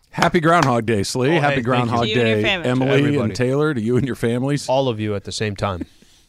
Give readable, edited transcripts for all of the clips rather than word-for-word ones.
Happy Groundhog Day, Slee. Oh, Happy hey, Groundhog thank you. To you and Day, your family. Emily Everybody. and Taylor, to you and your families. All of you at the same time.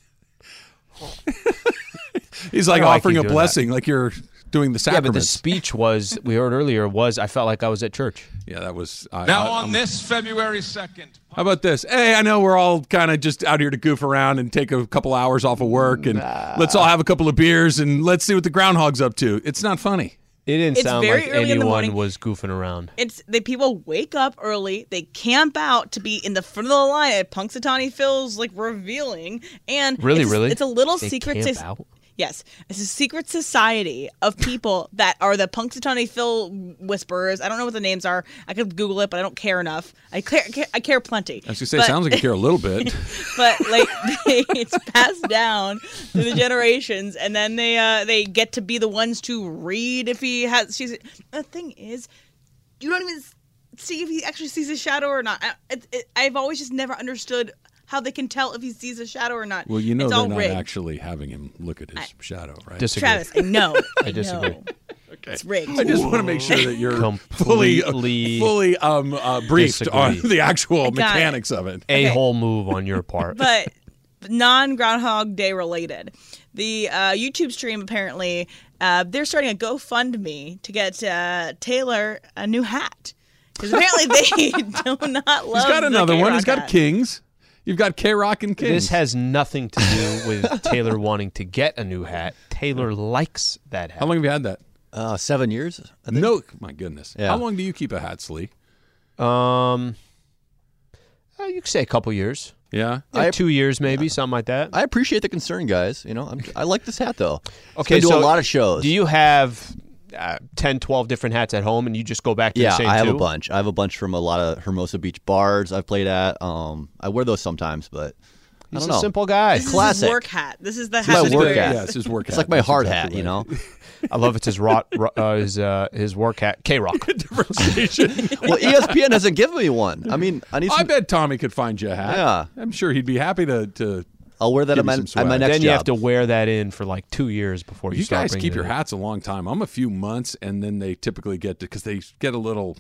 He's like I don't like offering you a doing blessing, like you're doing the Yeah, but the sacraments. speech we heard earlier I felt like I was at church. Yeah, that was. Now on this February 2nd. How about this? Hey, I know we're all kind of just out here to goof around and take a couple hours off of work, and let's all have a couple of beers and let's see what the groundhog's up to. It's not funny. It didn't It's sound very like early in the anyone morning. was goofing around. People wake up early. They camp out to be in the front of the line at Punxsutawney Phil's like revealing, and Really? it's a little They secret. camp out? Yes, it's a secret society of people that are the Punxsutawney Phil whisperers. I don't know what the names are. I could Google it, but I don't care enough. I care plenty. I was gonna say, sounds like you care a little bit. But like it's passed down through the generations, and then they get to be the ones to read if he has. The thing is, you don't even see if he actually sees a shadow or not. I've always just never understood how they can tell if he sees a shadow or not. Well, you know It's they're all not rigged. actually having him look at his shadow, right? Disagree. Travis, I know. I disagree. know. It's rigged. I just want to make sure that you're Completely fully briefed disagree. on the actual got it. mechanics of it. A-hole move on your part. But non-Groundhog Day related. The YouTube stream, apparently, they're starting a GoFundMe to get Taylor a new hat. Because apparently they do not love He's got another the one. He's K-Rock got hat. Kings. You've got K-Rock and Kings. This has nothing to do with Taylor wanting to get a new hat. Taylor likes that hat. How long have you had that? 7 years, I think. No, my goodness. Yeah. How long do you keep a hat, Slee? You could say a couple years. Yeah. Yeah, 2 years maybe, something like that. I appreciate the concern, guys. You know, I like this hat though. Okay, I do so a lot of shows. Do you have 10, 12 different hats at home and you just go back to the Yeah, same I have two? a bunch. I have a bunch from a lot of Hermosa Beach bars I've played at. I wear those sometimes, but I He's don't a know. simple guy. This is Classic. his work hat. This is the my hat. that he work wears. hat. Yeah, it's his work hat. It's like my That's hard exactly hat, you right. know. I love it's his his work hat. K-Rock. Different station. Well, ESPN hasn't given me one. I mean, I need I some. bet Tommy could find you a hat. Yeah. I'm sure he'd be happy to I'll wear that give at you my, some at my swag. next Then you job. have to wear that in for like 2 years before you You start guys bringing keep it your in. hats a long time. I'm a few months, and then they typically get to, because they get a little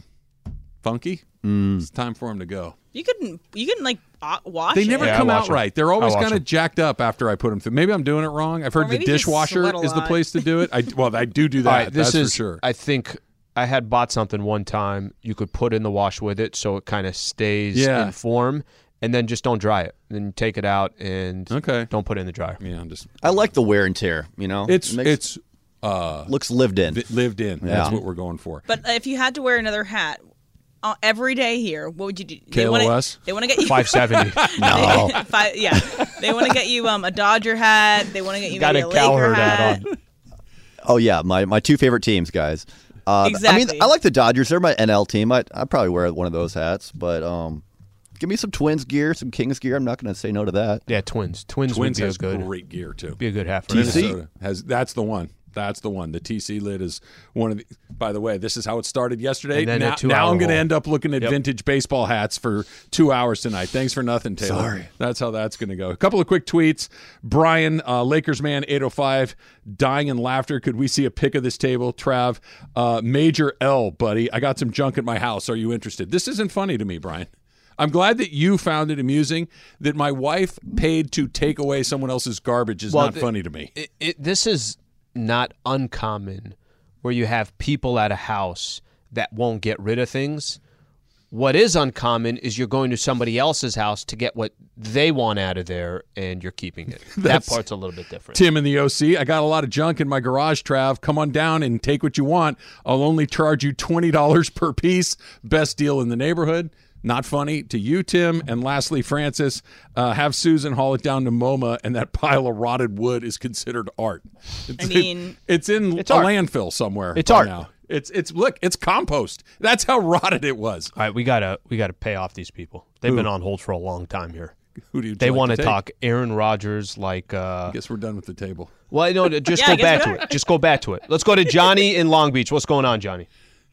funky. It's time for them to go. You can like wash They it. never Yeah, I come wash out 'em. right. They're always I wash kind of 'em. jacked up after I put them through. Maybe I'm doing it wrong. I've heard the maybe you just dishwasher sweat a is the lot. place to do it. I do that. All right, this that's is, for sure. I think I had bought something one time you could put in the wash with it so it kind of stays Yeah. in form, and then just don't dry it. Then you take it out and Okay. don't put it in the dryer. Yeah, I'm just. I like the wear and tear. You know, It's It makes- looks lived in. lived in. That's Yeah. what we're going for. But if you had to wear another hat every day here, what would you do? KLOS? They want to get you 570. No. Yeah, they want to get you a Dodger hat. They want to get you Got maybe a a Laker Cowherd hat. hat on. Oh yeah, my two favorite teams, guys. I Exactly. mean, I like the Dodgers. They're my NL team. I'd probably wear one of those hats, but give me some Twins gear, some Kings gear. I'm not going to say no to that. Yeah, Twins. Twins Twins would be has a good, great gear too. be a good hat for TC? this. Minnesota has. That's the one. That's the one. The TC lid is one of the. By the way, this is how it started yesterday. And then a Now 2-hour I'm going to hole. end up looking at Yep. vintage baseball hats for 2 hours tonight. Thanks for nothing, Taylor. Sorry. That's how that's going to go. A couple of quick tweets. Brian, Lakers man 805, dying in laughter. Could we see a pic of this table? Trav, Major L, buddy. I got some junk at my house. Are you interested? This isn't funny to me, Brian. I'm glad that you found it amusing. That my wife paid to take away someone else's garbage is not funny to me. This is not uncommon where you have people at a house that won't get rid of things. What is uncommon is you're going to somebody else's house to get what they want out of there, and you're keeping it. That part's a little bit different. Tim in the OC, I got a lot of junk in my garage, Trav. Come on down and take what you want. I'll only charge you $20 per piece. Best deal in the neighborhood. Not funny to you, Tim. And lastly, Francis, have Susan haul it down to MoMA, and that pile of rotted wood is considered art. I mean, it's in It's a art. landfill somewhere. It's by art. now. It's look, it's compost. That's how rotted it was. All right, we gotta pay off these people. They've been on hold for a long time here. Who do you? They want to talk Aaron Rodgers like. I guess we're done with the table. Well, no, just Yeah, I go guess back we to are. it. Just go back to it. Let's go to Johnny in Long Beach. What's going on, Johnny?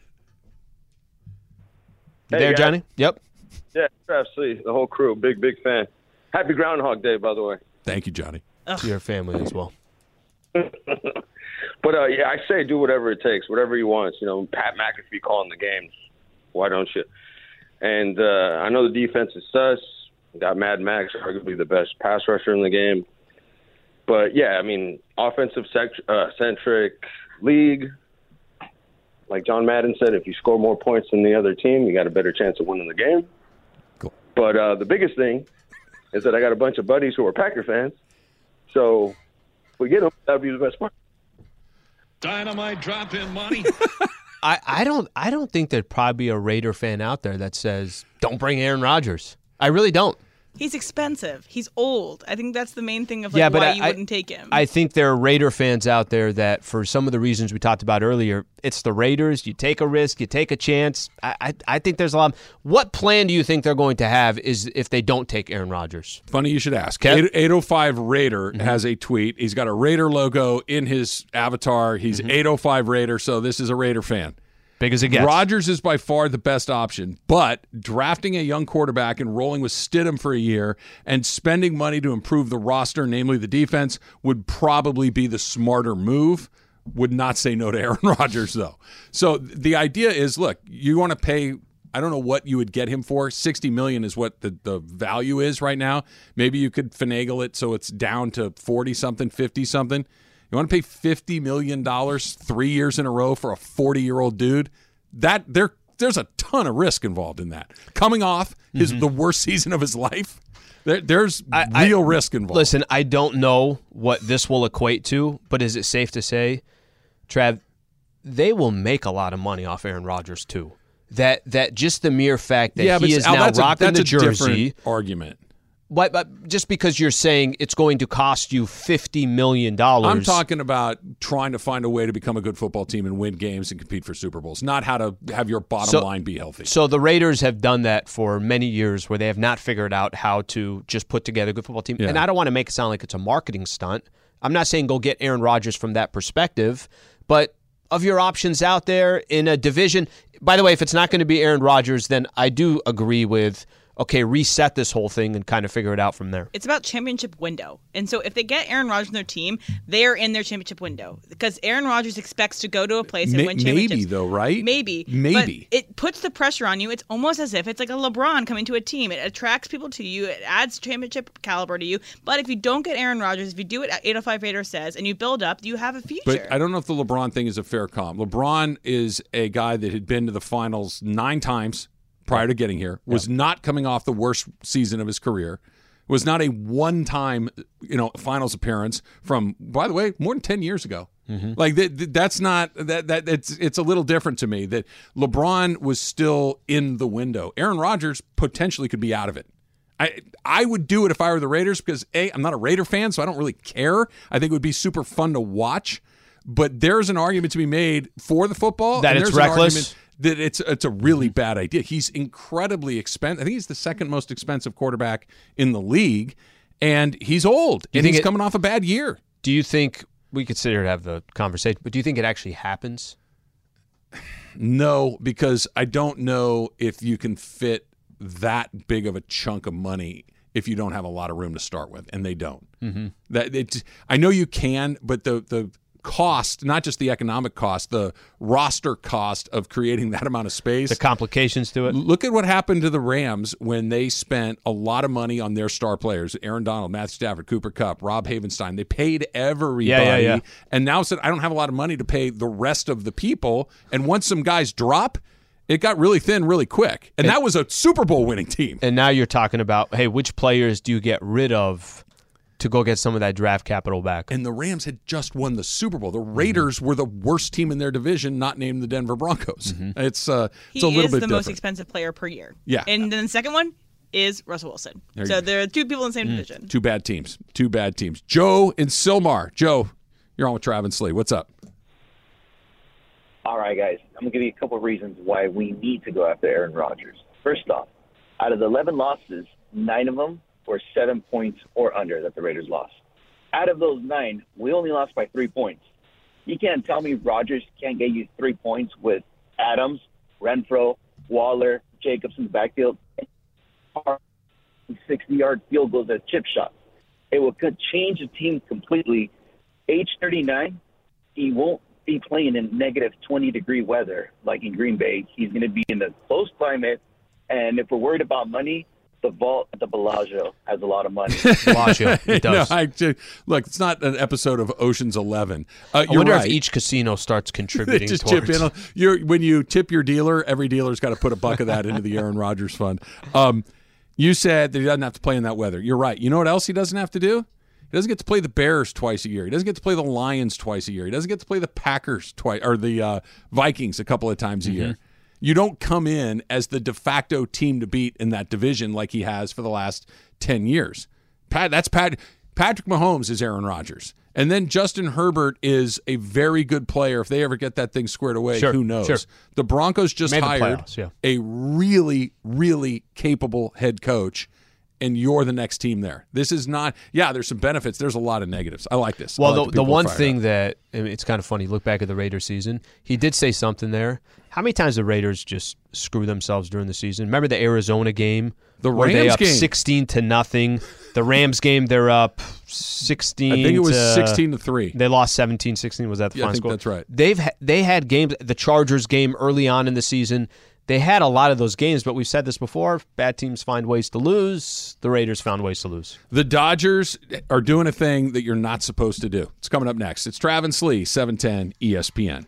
You Hey, there, guys. Johnny? Yep. Yeah, absolutely. The whole crew, big fan. Happy Groundhog Day, by the way. Thank you, Johnny. To your family as well. But yeah, I say do whatever it takes, whatever he wants. You know, Pat McAfee calling the games. Why don't you? And I know the defense is sus. Got Mad Max, arguably the best pass rusher in the game. But, yeah, I mean, offensive-centric league. Like John Madden said, if you score more points than the other team, you got a better chance of winning the game. Cool. But the biggest thing is that I got a bunch of buddies who are Packer fans. So if we get them, that would be the best part. Dynamite drop-in money. I don't think there'd probably be a Raider fan out there that says, don't bring Aaron Rodgers. I really don't. He's expensive. He's old. I think that's the main thing of why you wouldn't take him. I think there are Raider fans out there that, for some of the reasons we talked about earlier, it's the Raiders. You take a risk. You take a chance. I think there's a lot. What plan do you think they're going to have is if they don't take Aaron Rodgers? Funny you should ask. Kev? 805 Raider has a tweet. He's got a Raider logo in his avatar. He's 805 Raider, so this is a Raider fan. Big as it gets. Rodgers is by far the best option, but drafting a young quarterback and rolling with Stidham for a year and spending money to improve the roster, namely the defense, would probably be the smarter move. Would not say no to Aaron Rodgers, though. So the idea is, look, you want to pay, I don't know what you would get him for. $60 million is what the value is right now. Maybe you could finagle it so it's down to 40-something, 50-something. You want to pay $50 million 3 years in a row for a 40-year-old dude? There's a ton of risk involved in that. Coming off the worst season of his life, there's real risk involved. Listen, I don't know what this will equate to, but is it safe to say, Trav, they will make a lot of money off Aaron Rodgers too. That just the mere fact that he is now rocking the jersey. That's a different argument. But just because you're saying it's going to cost you $50 million. I'm talking about trying to find a way to become a good football team and win games and compete for Super Bowls, not how to have your bottom line be healthy. So the Raiders have done that for many years where they have not figured out how to just put together a good football team. Yeah. And I don't want to make it sound like it's a marketing stunt. I'm not saying go get Aaron Rodgers from that perspective, but of your options out there in a division, by the way, if it's not going to be Aaron Rodgers, then I do agree with, okay, reset this whole thing and kind of figure it out from there. It's about championship window. And so if they get Aaron Rodgers on their team, they're in their championship window. Because Aaron Rodgers expects to go to a place and win championships. Maybe, though, right? Maybe. But it puts the pressure on you. It's almost as if it's like a LeBron coming to a team. It attracts people to you. It adds championship caliber to you. But if you don't get Aaron Rodgers, if you do what 805 Raider says, and you build up, you have a future. But I don't know if the LeBron thing is a fair comp. LeBron is a guy that had been to the finals 9 times prior to getting here, was not coming off the worst season of his career, was not a one-time, finals appearance from, by the way, more than 10 years ago. Like that's not that it's a little different to me that LeBron was still in the window. Aaron Rodgers potentially could be out of it. I would do it if I were the Raiders because I'm not a Raider fan, so I don't really care. I think it would be super fun to watch, but there's an argument to be made for the football that and it's there's an reckless. argument that it's a really bad idea. He's incredibly expensive. I think he's the second most expensive quarterback in the league, and he's old, and he's coming off a bad year. Do you think we could sit here and have the conversation, but do you think it actually happens? No, because I don't know if you can fit that big of a chunk of money if you don't have a lot of room to start with, and they don't. I know you can, but the cost, not just the economic cost, the roster cost of creating that amount of space. The complications to it. Look at what happened to the Rams when they spent a lot of money on their star players. Aaron Donald, Matthew Stafford, Cooper Kupp, Rob Havenstein. They paid everybody. And now said, I don't have a lot of money to pay the rest of the people. And once some guys drop, it got really thin really quick. And that was a Super Bowl winning team. And now you're talking about, hey, which players do you get rid of to go get some of that draft capital back? And the Rams had just won the Super Bowl. The Raiders were the worst team in their division, not named the Denver Broncos. It's a little bit different. He is the most expensive player per year. Yeah. And then the second one is Russell Wilson. So there are two people in the same division. Two bad teams. Joe in Sylmar. Joe, you're on with Trav and Slee. What's up? All right, guys. I'm going to give you a couple of reasons why we need to go after Aaron Rodgers. First off, out of the 11 losses, 9 of them were 7 points or under that the Raiders lost. Out of those 9, we only lost by 3 points. You can't tell me Rodgers can't get you 3 points with Adams, Renfro, Waller, Jacobs in the backfield, 60-yard field goals at chip shots. It could change the team completely. Age 39, he won't be playing in negative 20-degree weather like in Green Bay. He's going to be in a close climate. And if we're worried about money, the vault at the Bellagio has a lot of money. Bellagio, it does. Look, it's not an episode of Ocean's 11. I You're wonder right. if each casino starts contributing Just towards. chip in. When you tip your dealer, every dealer's got to put a buck of that into the Aaron Rodgers fund. You said that he doesn't have to play in that weather. You're right. You know what else he doesn't have to do? He doesn't get to play the Bears twice a year. He doesn't get to play the Lions twice a year. He doesn't get to play the Packers twice, or the Vikings a couple of times a year. You don't come in as the de facto team to beat in that division like he has for the last 10 years. Patrick Mahomes is Aaron Rodgers. And then Justin Herbert is a very good player. If they ever get that thing squared away, who knows? Sure. The Broncos just Made the hired playoffs, a really, really capable head coach, and you're the next team there. This is not – there's some benefits. There's a lot of negatives. I like this. Well, the one thing that – it's kind of funny. Look back at the Raiders season. He did say something there. How many times the Raiders just screw themselves during the season? Remember the Arizona game? The where Rams they up game. 16-0. The Rams game, they're up 16. I think it was 16-3. They lost 17-16. Was that the final I think score? that's right. They had games. The Chargers game early on in the season. They had a lot of those games, but we've said this before. Bad teams find ways to lose. The Raiders found ways to lose. The Dodgers are doing a thing that you're not supposed to do. It's coming up next. It's Travis Lee, 710 ESPN.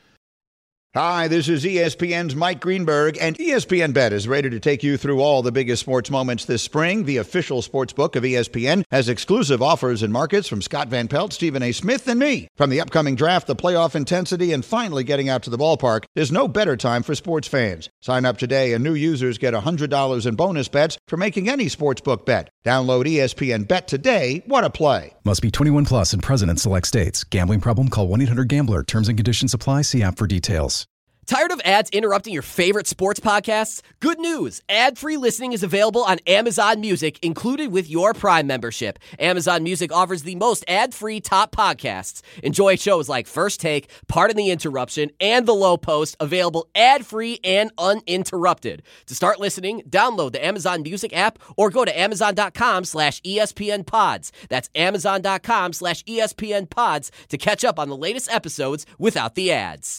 Hi, this is ESPN's Mike Greenberg, and ESPN Bet is ready to take you through all the biggest sports moments this spring. The official sports book of ESPN has exclusive offers and markets from Scott Van Pelt, Stephen A. Smith, and me. From the upcoming draft, the playoff intensity, and finally getting out to the ballpark, there's no better time for sports fans. Sign up today, and new users get $100 in bonus bets for making any sportsbook bet. Download ESPN Bet today. What a play. Must be 21 plus and present in select states. Gambling problem? Call 1-800-GAMBLER. Terms and conditions apply. See app for details. Tired of ads interrupting your favorite sports podcasts? Good news. Ad-free listening is available on Amazon Music, included with your Prime membership. Amazon Music offers the most ad-free top podcasts. Enjoy shows like First Take, Pardon the Interruption, and The Low Post, available ad-free and uninterrupted. To start listening, download the Amazon Music app or go to amazon.com/ESPN Pods. That's amazon.com/ESPN Pods to catch up on the latest episodes without the ads.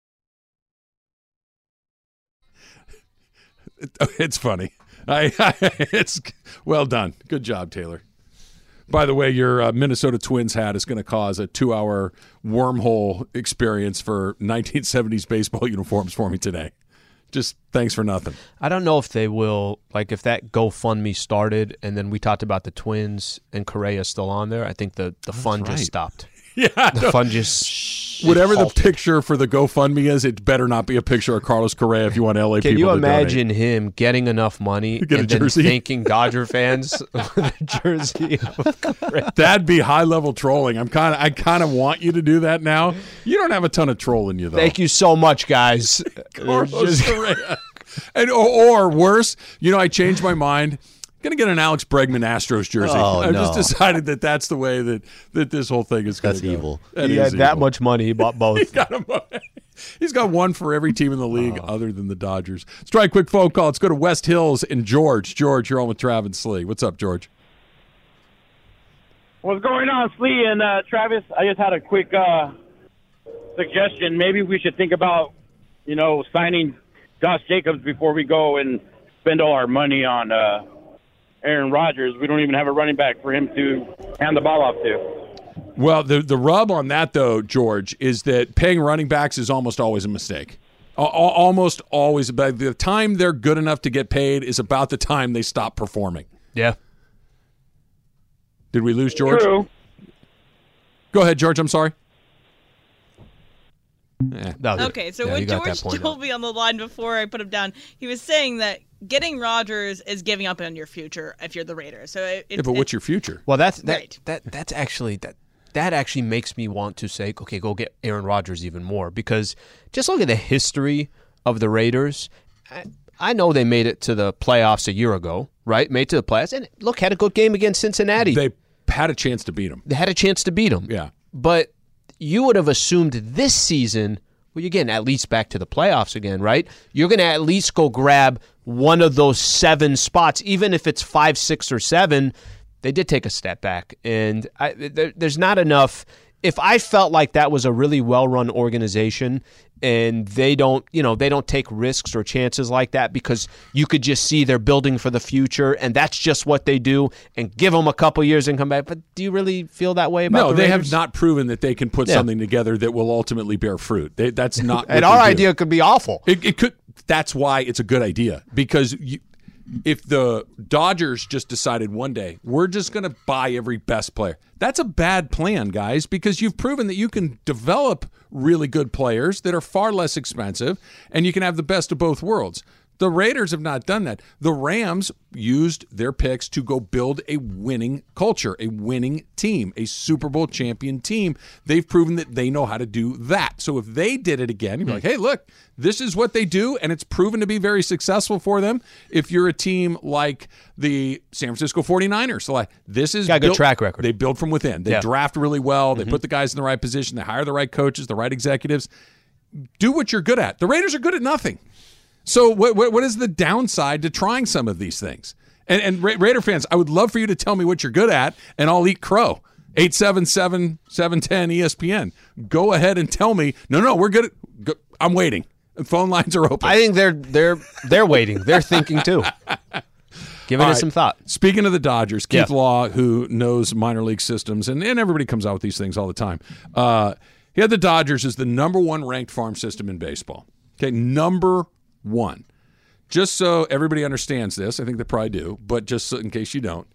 It's funny. It's well done. Good job, Taylor. By the way, your Minnesota Twins hat is going to cause a 2-hour wormhole experience for 1970s baseball uniforms for me today. Just thanks for nothing. I don't know if they will, like if that GoFundMe started and then we talked about the Twins and Correa still on there, I think the fun just stopped. Yeah. The fun just whatever halted. the picture for the GoFundMe is, it better not be a picture of Carlos Correa if you want LA people to Can you donate. imagine him getting enough money Get a and then jersey. thanking Dodger fans with a jersey of Correa? That'd be high-level trolling. I kind of want you to do that now. You don't have a ton of trolling you, though. Thank you so much, guys. Carlos Correa. And, or worse, I changed my mind. Going to get an Alex Bregman Astros jersey. Oh, I've no. just decided that that's the way that this whole thing is going to go. That's evil. That He is had that evil. much money. He bought both. He's got one for every team in the league other than the Dodgers. Let's try a quick phone call. Let's go to West Hills and George. George, you're on with Travis Slee. What's up, George? What's going on, Slee and Travis? I just had a quick suggestion. Maybe we should think about, signing Josh Jacobs before we go and spend all our money on Aaron Rodgers. We don't even have a running back for him to hand the ball off to. Well, the rub on that, though, George, is that paying running backs is almost always a mistake. Almost always. By the time they're good enough to get paid is about the time they stop performing. Yeah. Did we lose George? True. Go ahead, George. I'm sorry. Okay, so when George told me on the line before I put him down, he was saying that getting Rodgers is giving up on your future if you're the Raiders. So but what's your future? Well, that's Right. that's actually that actually makes me want to say, okay, go get Aaron Rodgers even more, because just look at the history of the Raiders. I know they made it to the playoffs a year ago, right? Made it to the playoffs, and look, had a good game against Cincinnati. They had a chance to beat them. They had a chance to beat them. Yeah. But you would have assumed this season, well, you're getting at least back to the playoffs again, right? You're going to at least go grab one of those 7 spots, even if it's 5, 6, or 7. They did take a step back, and there's not enough. if I felt like that was a really well-run organization and they don't take risks or chances like that because you could just see they're building for the future and that's just what they do and give them a couple years and come back. But do you really feel that way about the Raiders? No, they have not proven that they can put something together that will ultimately bear fruit. That's not and our idea could be awful. It could. That's why it's a good idea because if the Dodgers just decided one day, we're just going to buy every best player, that's a bad plan, guys, because you've proven that you can develop really good players that are far less expensive, and you can have the best of both worlds. The Raiders have not done that. The Rams used their picks to go build a winning culture, a winning team, a Super Bowl champion team. They've proven that they know how to do that. So if they did it again, you'd be like, hey, look, this is what they do, and it's proven to be very successful for them. If you're a team like the San Francisco 49ers, so like, this is got a good track record. They build from within. They draft really well. They put the guys in the right position. They hire the right coaches, the right executives. Do what you're good at. The Raiders are good at nothing. So what is the downside to trying some of these things? And Raider fans, I would love for you to tell me what you're good at, and I'll eat crow. 877-710-ESPN. Go ahead and tell me. No, we're good. I'm waiting. Phone lines are open. I think they're waiting. They're thinking too. Giving it some thought. Speaking of the Dodgers, Keith Law, who knows minor league systems, and everybody comes out with these things all the time. He had the Dodgers as the number 1 ranked farm system in baseball. Okay, number 1. Just so everybody understands this, I think they probably do, but just so in case you don't,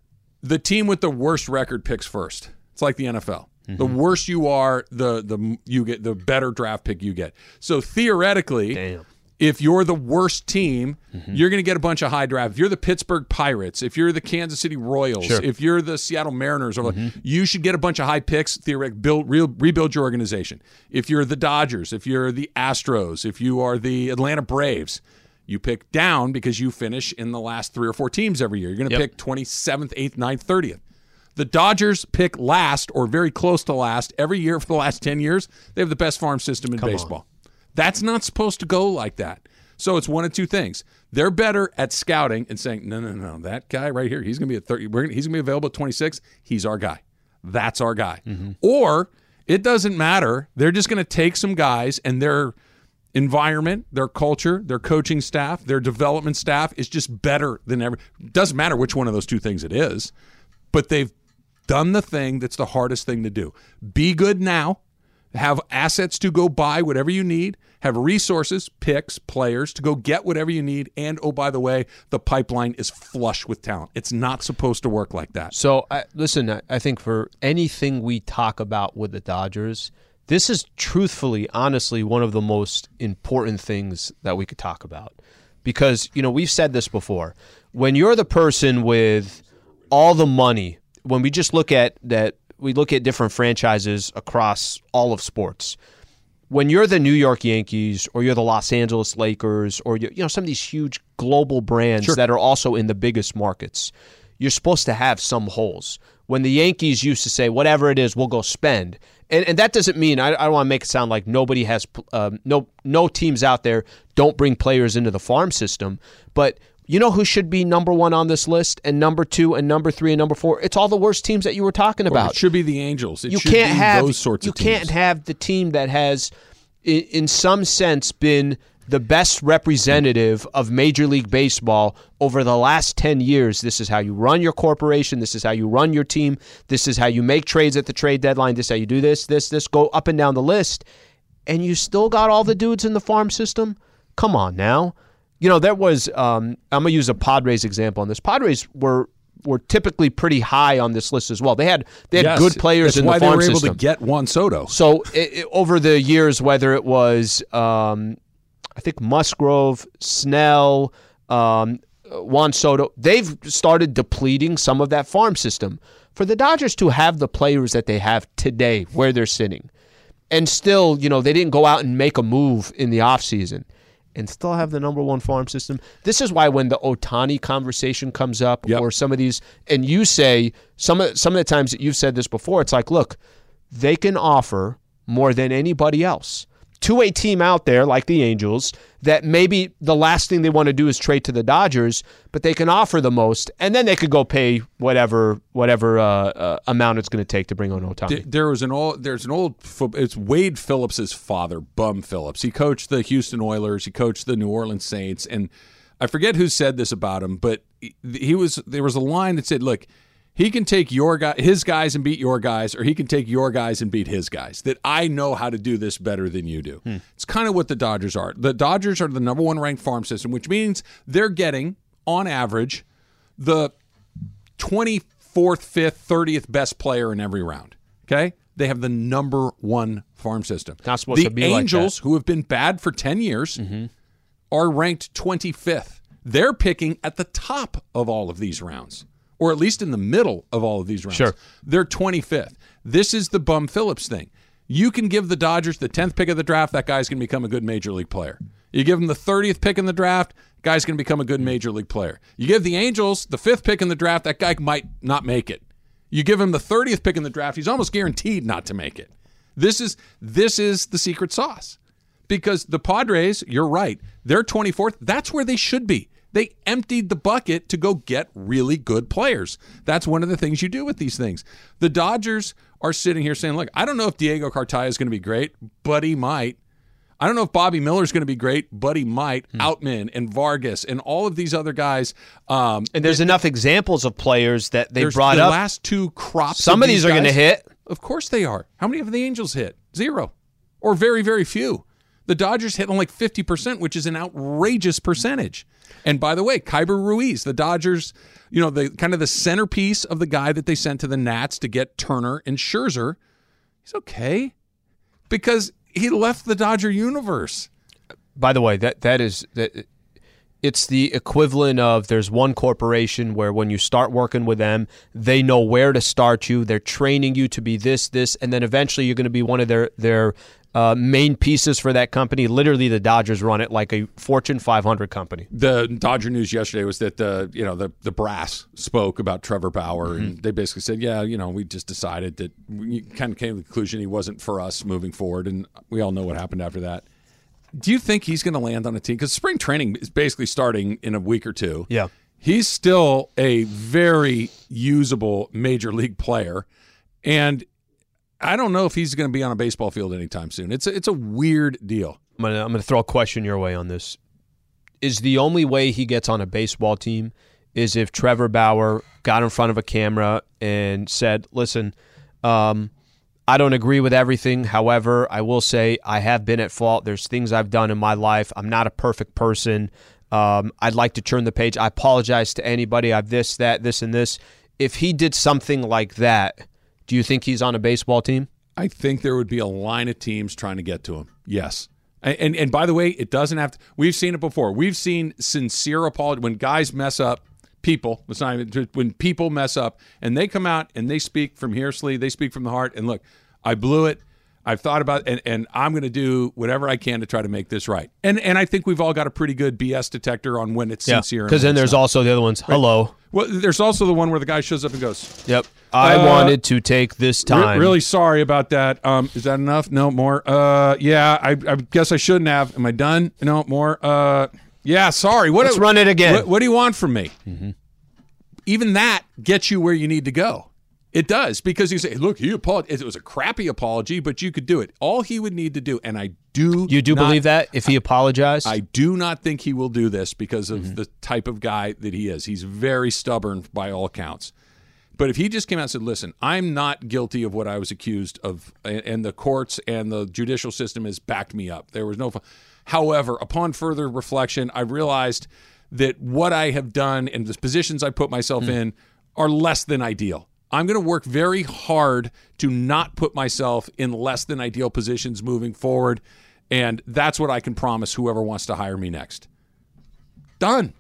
the team with the worst record picks first. It's like the NFL. The worse you are, you get the better draft pick you get. So theoretically, if you're the worst team, you're going to get a bunch of high draft. If you're the Pittsburgh Pirates, if you're the Kansas City Royals, if you're the Seattle Mariners, you should get a bunch of high picks, theoretically, rebuild your organization. If you're the Dodgers, if you're the Astros, if you are the Atlanta Braves, you pick down because you finish in the last 3 or 4 teams every year. You're going to pick 27th, 8th, 9th, 30th. The Dodgers pick last or very close to last every year for the last 10 years. They have the best farm system in baseball. That's not supposed to go like that. So it's one of two things. They're better at scouting and saying, no, that guy right here, he's going to be at 30. He's going to be available at 26. He's our guy. That's our guy. Or it doesn't matter. They're just going to take some guys and their environment, their culture, their coaching staff, their development staff is just better than ever. It doesn't matter which one of those two things it is, but they've done the thing that's the hardest thing to do. Be good now. Have assets to go buy whatever you need. Have resources, picks, players to go get whatever you need. And, oh, by the way, the pipeline is flush with talent. It's not supposed to work like that. So, listen, I think for anything we talk about with the Dodgers, this is truthfully, honestly, one of the most important things that we could talk about. Because, we've said this before. When you're the person with all the money, when we just look at that, we look at different franchises across all of sports. When you're the New York Yankees or you're the Los Angeles Lakers or some of these huge global brands that are also in the biggest markets, you're supposed to have some holes. When the Yankees used to say, whatever it is, we'll go spend. And that doesn't mean, I don't want to make it sound like nobody has, no teams out there don't bring players into the farm system, but you know who should be number 1 on this list, and number 2, and number 3, and number 4? It's all the worst teams that you were talking about. It should be the Angels. It should be those sorts of teams. You can't have the team that has, in some sense, been the best representative of Major League Baseball over the last 10 years. This is how you run your corporation. This is how you run your team. This is how you make trades at the trade deadline. This is how you do this, go up and down the list. And you still got all the dudes in the farm system? Come on now. There was, I'm going to use a Padres example on this. Padres were typically pretty high on this list as well. They had good players in the farm system. That's why they were able to get Juan Soto. So over the years, whether it was, I think Musgrove, Snell, Juan Soto, they've started depleting some of that farm system. For the Dodgers to have the players that they have today where they're sitting, and still, they didn't go out and make a move in the offseason, and still have the number 1 farm system. This is why when the Ohtani conversation comes up or some of these, and you say, some of the times that you've said this before, it's like, look, they can offer more than anybody else. to a team out there like the Angels that maybe the last thing they want to do is trade to the Dodgers, but they can offer the most, and then they could go pay whatever amount it's going to take to bring on Ohtani. It's Wade Phillips' father, Bum Phillips. He coached the Houston Oilers. He coached the New Orleans Saints, and I forget who said this about him, but there was a line that said, look, he can take his guys and beat your guys, or he can take your guys and beat his guys. That I know how to do this better than you do. It's kind of what the Dodgers are. The Dodgers are the number 1 ranked farm system, which means they're getting, on average, the 24th, 5th, 30th best player in every round. Okay? They have the number 1 farm system. Not supposed to be like that. The Angels, who have been bad for 10 years, are ranked 25th. They're picking at the top of all of these rounds, or at least in the middle of all of these rounds. Sure. They're 25th. This is the Bum Phillips thing. You can give the Dodgers the 10th pick of the draft, that guy's going to become a good major league player. You give him the 30th pick in the draft, guy's going to become a good major league player. You give the Angels the 5th pick in the draft, that guy might not make it. You give him the 30th pick in the draft, he's almost guaranteed not to make it. This is the secret sauce. Because the Padres, you're right, they're 24th. That's where they should be. They emptied the bucket to go get really good players. That's one of the things you do with these things. The Dodgers are sitting here saying, look, I don't know if Diego Cartaya is going to be great, but he might. I don't know if Bobby Miller is going to be great, but he might. Outman and Vargas and all of these other guys. And there's enough examples of players that they brought the up. Last 2 crops. Some of these are going to hit. Of course they are. How many have the Angels hit? 0. Or very, very few. The Dodgers hit on like 50%, which is an outrageous percentage. And by the way, Kyber Ruiz, the Dodgers, the kind of the centerpiece of the guy that they sent to the Nats to get Turner and Scherzer, he's okay because he left the Dodger universe. By the way, it's the equivalent of there's one corporation where when you start working with them, they know where to start you. They're training you to be this, and then eventually you're going to be one of their main pieces for that company. Literally, the Dodgers run it like a Fortune 500 company. The Dodger news yesterday was that the brass spoke about Trevor Bauer, and they basically said, we just decided that we kind of came to the conclusion he wasn't for us moving forward, and we all know what happened after that. Do you think he's going to land on a team? Because spring training is basically starting in a week or 2. Yeah. He's still a very usable major league player, and I don't know if he's going to be on a baseball field anytime soon. It's a weird deal. I'm gonna throw a question your way on this. Is the only way he gets on a baseball team is if Trevor Bauer got in front of a camera and said, listen, I don't agree with everything. However, I will say I have been at fault. There's things I've done in my life. I'm not a perfect person. I'd like to turn the page. I apologize to anybody. I've this, and this. If he did something like that, do you think he's on a baseball team? I think there would be a line of teams trying to get to him. Yes. And by the way, it doesn't have to. We've seen it before. We've seen sincere apology when guys mess up. When people mess up and they come out and they speak from here, they speak from the heart. And look, I blew it. I've thought about it, and I'm going to do whatever I can to try to make this right. And I think we've all got a pretty good BS detector on when it's sincere. Because then there's also the other ones. Right? Hello. Well, there's also the one where the guy shows up and goes, "Yep, I wanted to take this time. Really sorry about that. Is that enough? No more. Yeah, I guess I shouldn't have. Am I done? No more. Yeah, sorry. Let's run it again. What do you want from me? Mm-hmm. Even that gets you where you need to go. It does, because you say, look, he apologized. It was a crappy apology, but you could do it. All he would need to do, and I do You do believe that, if he apologized? I do not think he will do this because of the type of guy that he is. He's very stubborn by all accounts. But if he just came out and said, listen, I'm not guilty of what I was accused of, and the courts and the judicial system has backed me up. There was no... However, upon further reflection, I realized that what I have done and the positions I put myself in are less than ideal. I'm going to work very hard to not put myself in less than ideal positions moving forward, and that's what I can promise whoever wants to hire me next. Done.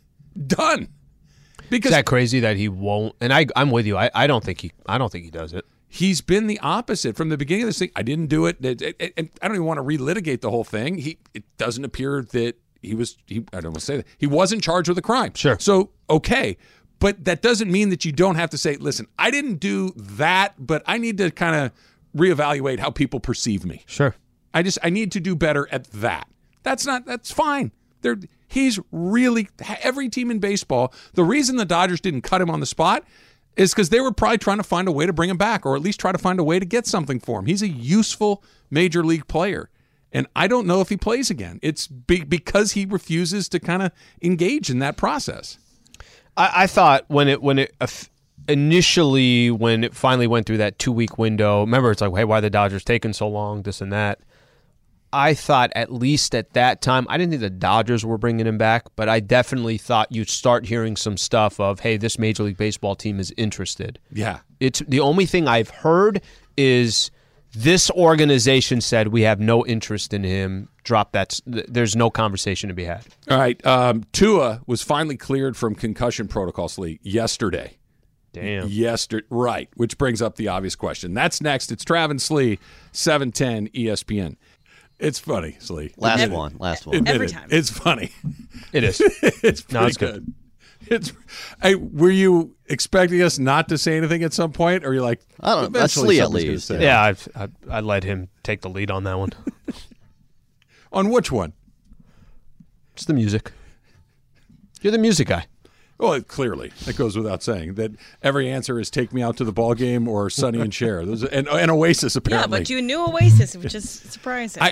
Because is that crazy that he won't? And I'm with you. I don't think he does it. He's been the opposite from the beginning of this thing. I didn't do it. And I don't even want to relitigate the whole thing. It doesn't appear that I don't want to say that. He wasn't charged with a crime. Sure. So, okay. But that doesn't mean that you don't have to say, listen, I didn't do that, but I need to kind of reevaluate how people perceive me. Sure. I need to do better at that. That's fine. He's really, every team in baseball, the reason the Dodgers didn't cut him on the spot is because they were probably trying to find a way to bring him back, or at least try to find a way to get something for him. He's a useful major league player. And I don't know if he plays again. It's because he refuses to kind of engage in that process. I thought when it initially, when it finally went through that 2-week window, remember, it's like, hey, why are the Dodgers taking so long, this and that. I thought at least at that time, I didn't think the Dodgers were bringing him back, but I definitely thought you'd start hearing some stuff of, hey, this Major League Baseball team is interested. Yeah. It's the only thing I've heard is this organization said we have no interest in him. Drop that. There's no conversation to be had. All right. Tua was finally cleared from concussion protocol sleep yesterday. Damn. Yesterday. Right. Which brings up the obvious question. That's next. It's Trav and Slee, 710 ESPN. It's funny, Slee. Last one. Every time. It's funny. It is. It's pretty good. Were you expecting us not to say anything at some point, or are you like, I don't know. That's Slee at least. Yeah, I let him take the lead on that one. On which one? It's the music. You're the music guy. Well, clearly, it goes without saying that every answer is "Take Me Out to the Ball Game" or "Sonny and Cher." And Oasis, apparently. Yeah, but you knew Oasis, which is surprising.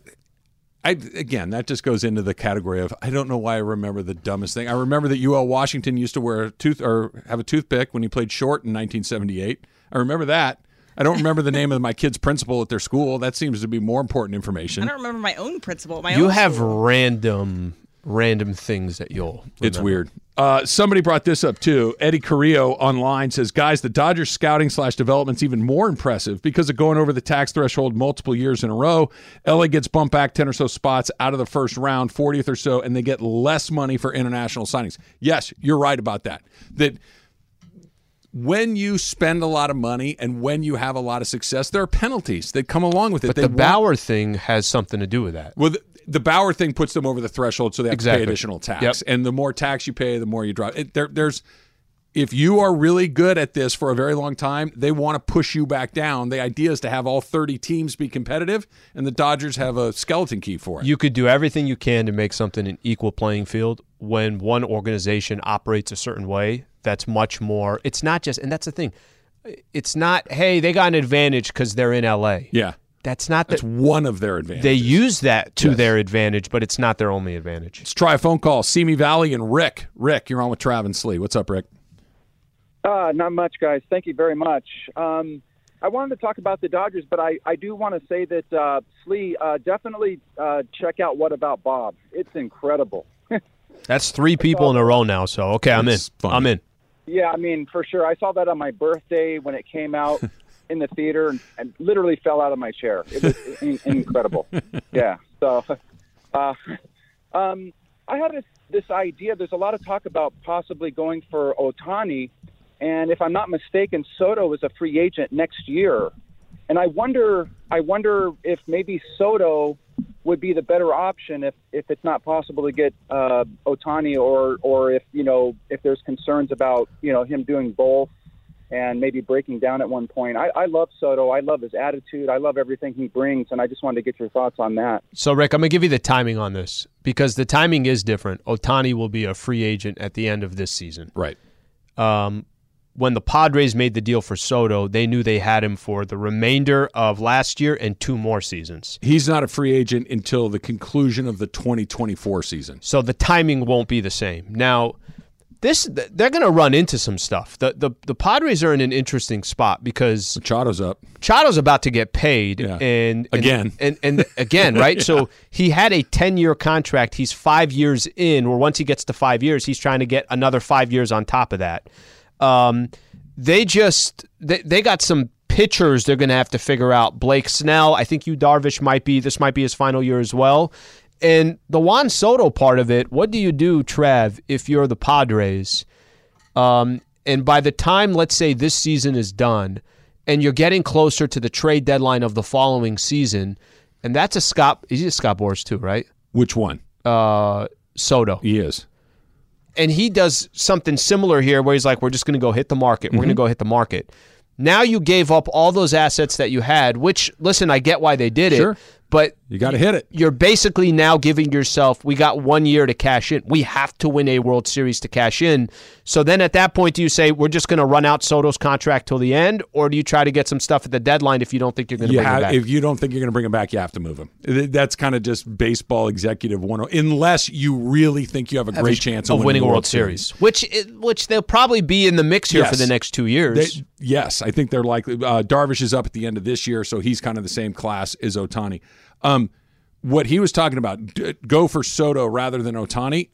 Again, that just goes into the category of I don't know why I remember the dumbest thing. I remember that UL Washington used to wear have a toothpick when he played short in 1978. I remember that. I don't remember the name of my kid's principal at their school. That seems to be more important information. I don't remember my own principal. You have random things that you'll remember. It's weird. Somebody brought this up too. Eddie Carrillo online says, guys, the Dodgers scouting / development's even more impressive because of going over the tax threshold multiple years in a row. LA gets bumped back 10 or so spots out of the first round, 40th or so, and they get less money for international signings. Yes, you're right about that. That when you spend a lot of money and when you have a lot of success, there are penalties that come along with it. But the Bauer thing has something to do with that. Well, the Bauer thing puts them over the threshold, so they have to pay additional tax. Yep. And the more tax you pay, the more you drop. If you are really good at this for a very long time, they want to push you back down. The idea is to have all 30 teams be competitive, and the Dodgers have a skeleton key for it. You could do everything you can to make something an equal playing field. When one organization operates a certain way, that's much more. It's not just, and that's the thing. It's not, hey, they got an advantage because they're in LA. Yeah. That's one of their advantages. They use that to their advantage, but it's not their only advantage. Let's try a phone call. Simi Valley and Rick. Rick, you're on with Trav and Slee. What's up, Rick? Not much, guys. Thank you very much. I wanted to talk about the Dodgers, but I do want to say that, Slee, definitely check out What About Bob. It's incredible. That's 3 people in a row now, so okay, I'm in. Funny. I'm in. Yeah, I mean, for sure. I saw that on my birthday when it came out in the theater and literally fell out of my chair. It was incredible. Yeah. So I had this idea. There's a lot of talk about possibly going for Ohtani, and if I'm not mistaken, Soto is a free agent next year. And I wonder if maybe Soto would be the better option if it's not possible to get Ohtani, or if there's concerns about him doing both and maybe breaking down at one point. I love Soto. I love his attitude. I love everything he brings, and I just wanted to get your thoughts on that. So, Rick, I'm going to give you the timing on this because the timing is different. Ohtani will be a free agent at the end of this season. Right. When the Padres made the deal for Soto, they knew they had him for the remainder of last year and 2 more seasons. He's not a free agent until the conclusion of the 2024 season. So the timing won't be the same. Now, they're going to run into some stuff. The Padres are in an interesting spot because Machado's up. Machado's about to get paid, and again, right? Yeah. So he had a 10-year contract. He's 5 years in, or once he gets to 5 years, he's trying to get another 5 years on top of that. They got some pitchers they're going to have to figure out. Blake Snell, I think Darvish might be his final year as well. And the Juan Soto part of it, what do you do, Trav, if you're the Padres? And by the time, let's say, this season is done and you're getting closer to the trade deadline of the following season, and that's he's a Scott Boras too, right? Which one? Soto. He is. And he does something similar here where he's like, we're just going to go hit the market. We're going to go hit the market. Now you gave up all those assets that you had, which, listen, I get why they did it, But you got to hit it. You're basically now giving yourself, we got 1 year to cash in. We have to win a World Series to cash in. So then at that point, do you say, we're just going to run out Soto's contract till the end? Or do you try to get some stuff at the deadline if you don't think you're going to bring him back? If you don't think you're going to bring him back, you have to move him. That's kind of just baseball executive 101, unless you really think you have a great chance of winning a World Series. Which they'll probably be in the mix here for the next 2 years. Yes, I think they're likely. Darvish is up at the end of this year, so he's kind of the same class as Ohtani. What he was talking about, go for Soto rather than Ohtani,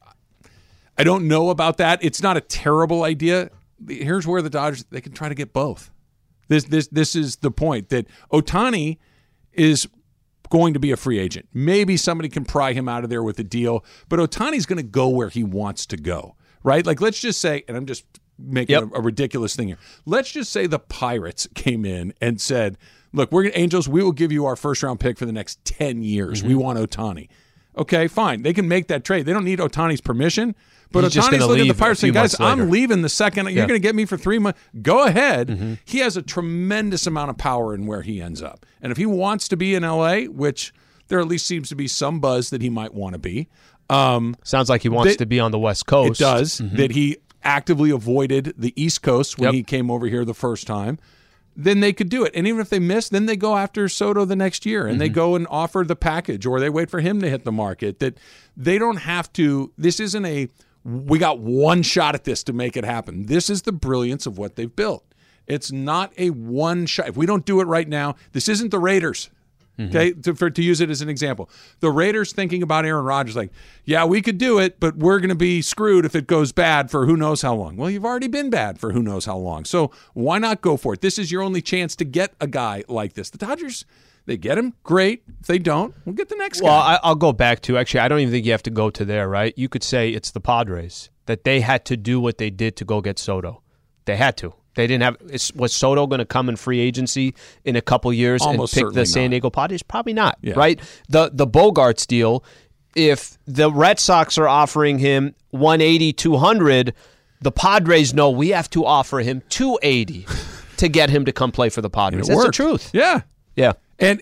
I don't know about that. It's not a terrible idea. Here's where the Dodgers, they can try to get both. This is the point, that Ohtani is going to be a free agent. Maybe somebody can pry him out of there with a deal, but Ohtani's going to go where he wants to go, right? Like, let's just say, and I'm just making a ridiculous thing here. Let's just say the Pirates came in and said, look, Angels, we will give you our first-round pick for the next 10 years. We want Ohtani. Okay, fine. They can make that trade. They don't need Ohtani's permission. But Ohtani's looking at the Pirates saying, guys, I'm leaving the second. You're going to get me for 3 months. Go ahead. He has a tremendous amount of power in where he ends up. And if he wants to be in L.A., which there at least seems to be some buzz that he might want to be. Sounds like he wants to be on the West Coast. It does. That he actively avoided the East Coast when he came over here the first time. Then they could do it. And even if they miss, then they go after Soto the next year and they go and offer the package, or they wait for him to hit the market. That they don't have to. This isn't we got one shot at this to make it happen. This is the brilliance of what they've built. It's not a one shot. If we don't do it right now, this isn't the Raiders. Okay, to use it as an example. The Raiders thinking about Aaron Rodgers like, yeah, we could do it, but we're going to be screwed if it goes bad for who knows how long. Well, you've already been bad for who knows how long. So why not go for it? This is your only chance to get a guy like this. The Dodgers, they get him, great. If they don't, we'll get the next guy. Well, I'll go back to, actually, I don't even think you have to go to there, right? You could say it's the Padres, that they had to do what they did to go get Soto. They had to. They didn't have. Was Soto going to come in free agency in a couple years Almost and pick the San not. Diego Padres? Probably not, right? The Bogarts deal, if the Red Sox are offering him 180, 200, the Padres know we have to offer him 280 to get him to come play for the Padres. That's the truth. Yeah. Yeah. And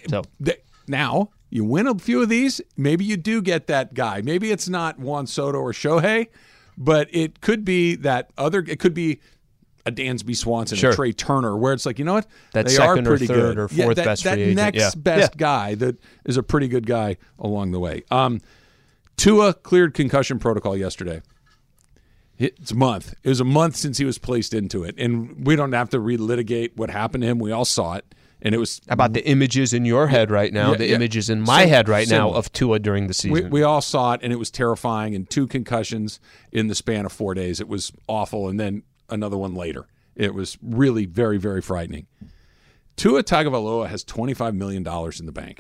now you win a few of these, maybe you do get that guy. Maybe it's not Juan Soto or Shohei, but it could be that other. It could be a Dansby Swanson, a Trey Turner, where it's like, you know what? That they second are pretty or third good. or fourth best free agent. That next best guy that is a pretty good guy along the way. Tua cleared concussion protocol yesterday. It's a month. It was a month since he was placed into it, and we don't have to relitigate what happened to him. We all saw it, and it was about the images in your head right now, images in my head right now of Tua during the season. We all saw it, and it was terrifying, and 2 concussions in the span of 4 days. It was awful, and then another one later. It was really very, very frightening. Tua Tagovailoa has $25 million in the bank.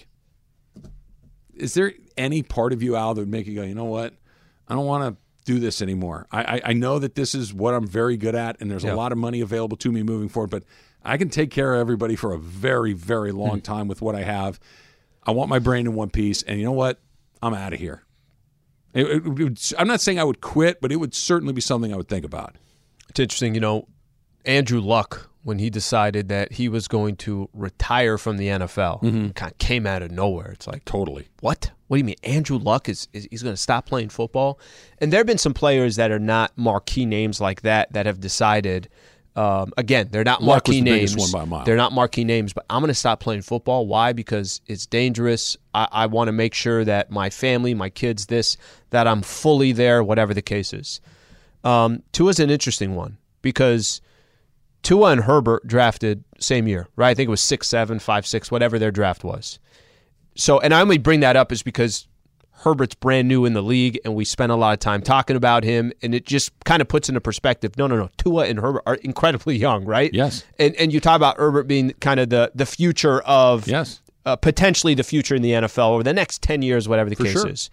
Is there any part of you, Al, that would make you go, you know what? I don't want to do this anymore. I know that this is what I'm very good at, and there's a lot of money available to me moving forward, but I can take care of everybody for a very, very long time with what I have. I want my brain in one piece, and you know what? I'm out of here. I'm not saying I would quit, but it would certainly be something I would think about. It's interesting, Andrew Luck, when he decided that he was going to retire from the NFL, kind of came out of nowhere. It's like, totally. What? What do you mean? Andrew Luck is he's going to stop playing football? And there have been some players that are not marquee names like that have decided, again, they're not Luck marquee was the names. biggest one by a mile. They're not marquee names, but I'm going to stop playing football. Why? Because it's dangerous. I want to make sure that my family, my kids, that I'm fully there, whatever the case is. Tua's an interesting one because Tua and Herbert drafted same year, right? I think it was 6'7", 5'6", whatever their draft was. So, and I only bring that up is because Herbert's brand new in the league, and we spent a lot of time talking about him, and it just kind of puts into perspective. No. Tua and Herbert are incredibly young, right? Yes. And you talk about Herbert being kind of the future of potentially the future in the NFL over the next 10 years, whatever the case is.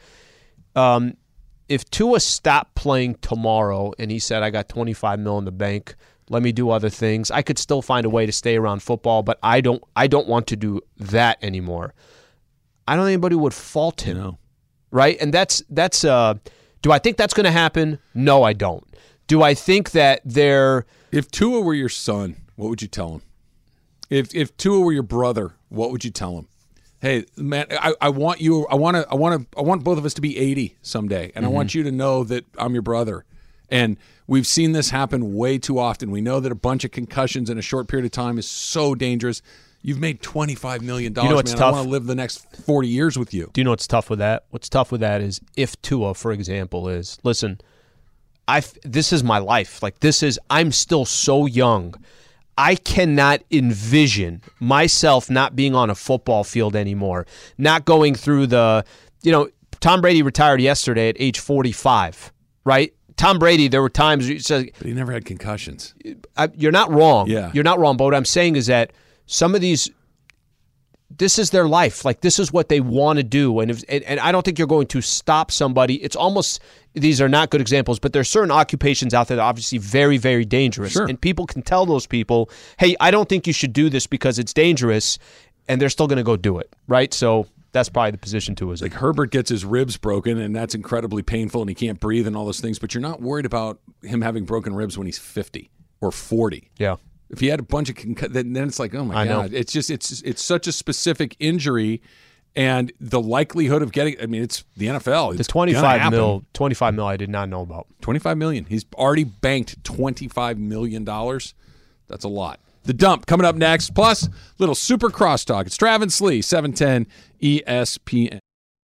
If Tua stopped playing tomorrow and he said, I got $25 million in the bank, let me do other things, I could still find a way to stay around football, but I don't want to do that anymore. I don't think anybody would fault him. No. Right? And that's do I think that's going to happen? No, I don't. Do I think that if Tua were your son, what would you tell him? If Tua were your brother, what would you tell him? Hey, man, I want you. I want both of us to be 80 someday, and I want you to know that I'm your brother. And we've seen this happen way too often. We know that a bunch of concussions in a short period of time is so dangerous. You've made $25 million, man. Tough? I want to live the next 40 years with you. Do you know what's tough with that? What's tough with that is if Tua, for example, is, listen, this is my life. Like, I'm still so young. I cannot envision myself not being on a football field anymore, not going through Tom Brady retired yesterday at age 45, right? Tom Brady, there were times you said, but he never had concussions. You're not wrong. Yeah. You're not wrong. But what I'm saying is that some of these, this is their life. Like, this is what they want to do. And I don't think you're going to stop somebody. It's almost, these are not good examples, but there's certain occupations out there that are obviously very, very dangerous. Sure. And people can tell those people, hey, I don't think you should do this because it's dangerous. And they're still going to go do it. Right? So that's probably the position too. Is like Herbert gets his ribs broken, and that's incredibly painful, and he can't breathe and all those things. But you're not worried about him having broken ribs when he's 50 or 40. Yeah. If he had a bunch of then it's like, oh my God. It's just it's such a specific injury, and the likelihood of getting, I mean, it's the NFL. It's the 25 mil I did not know about. 25 million. He's already banked $25 million. That's a lot. The Dump coming up next, plus little super crosstalk. It's Trav and Slee, 710 ESPN.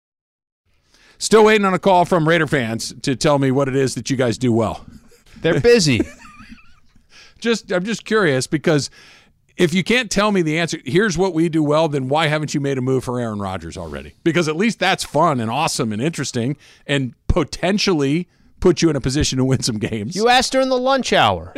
Still waiting on a call from Raider fans to tell me what it is that you guys do well. They're busy. I'm just curious, because if you can't tell me the answer, here's what we do well, then why haven't you made a move for Aaron Rodgers already? Because at least that's fun and awesome and interesting and potentially put you in a position to win some games. You asked during the lunch hour.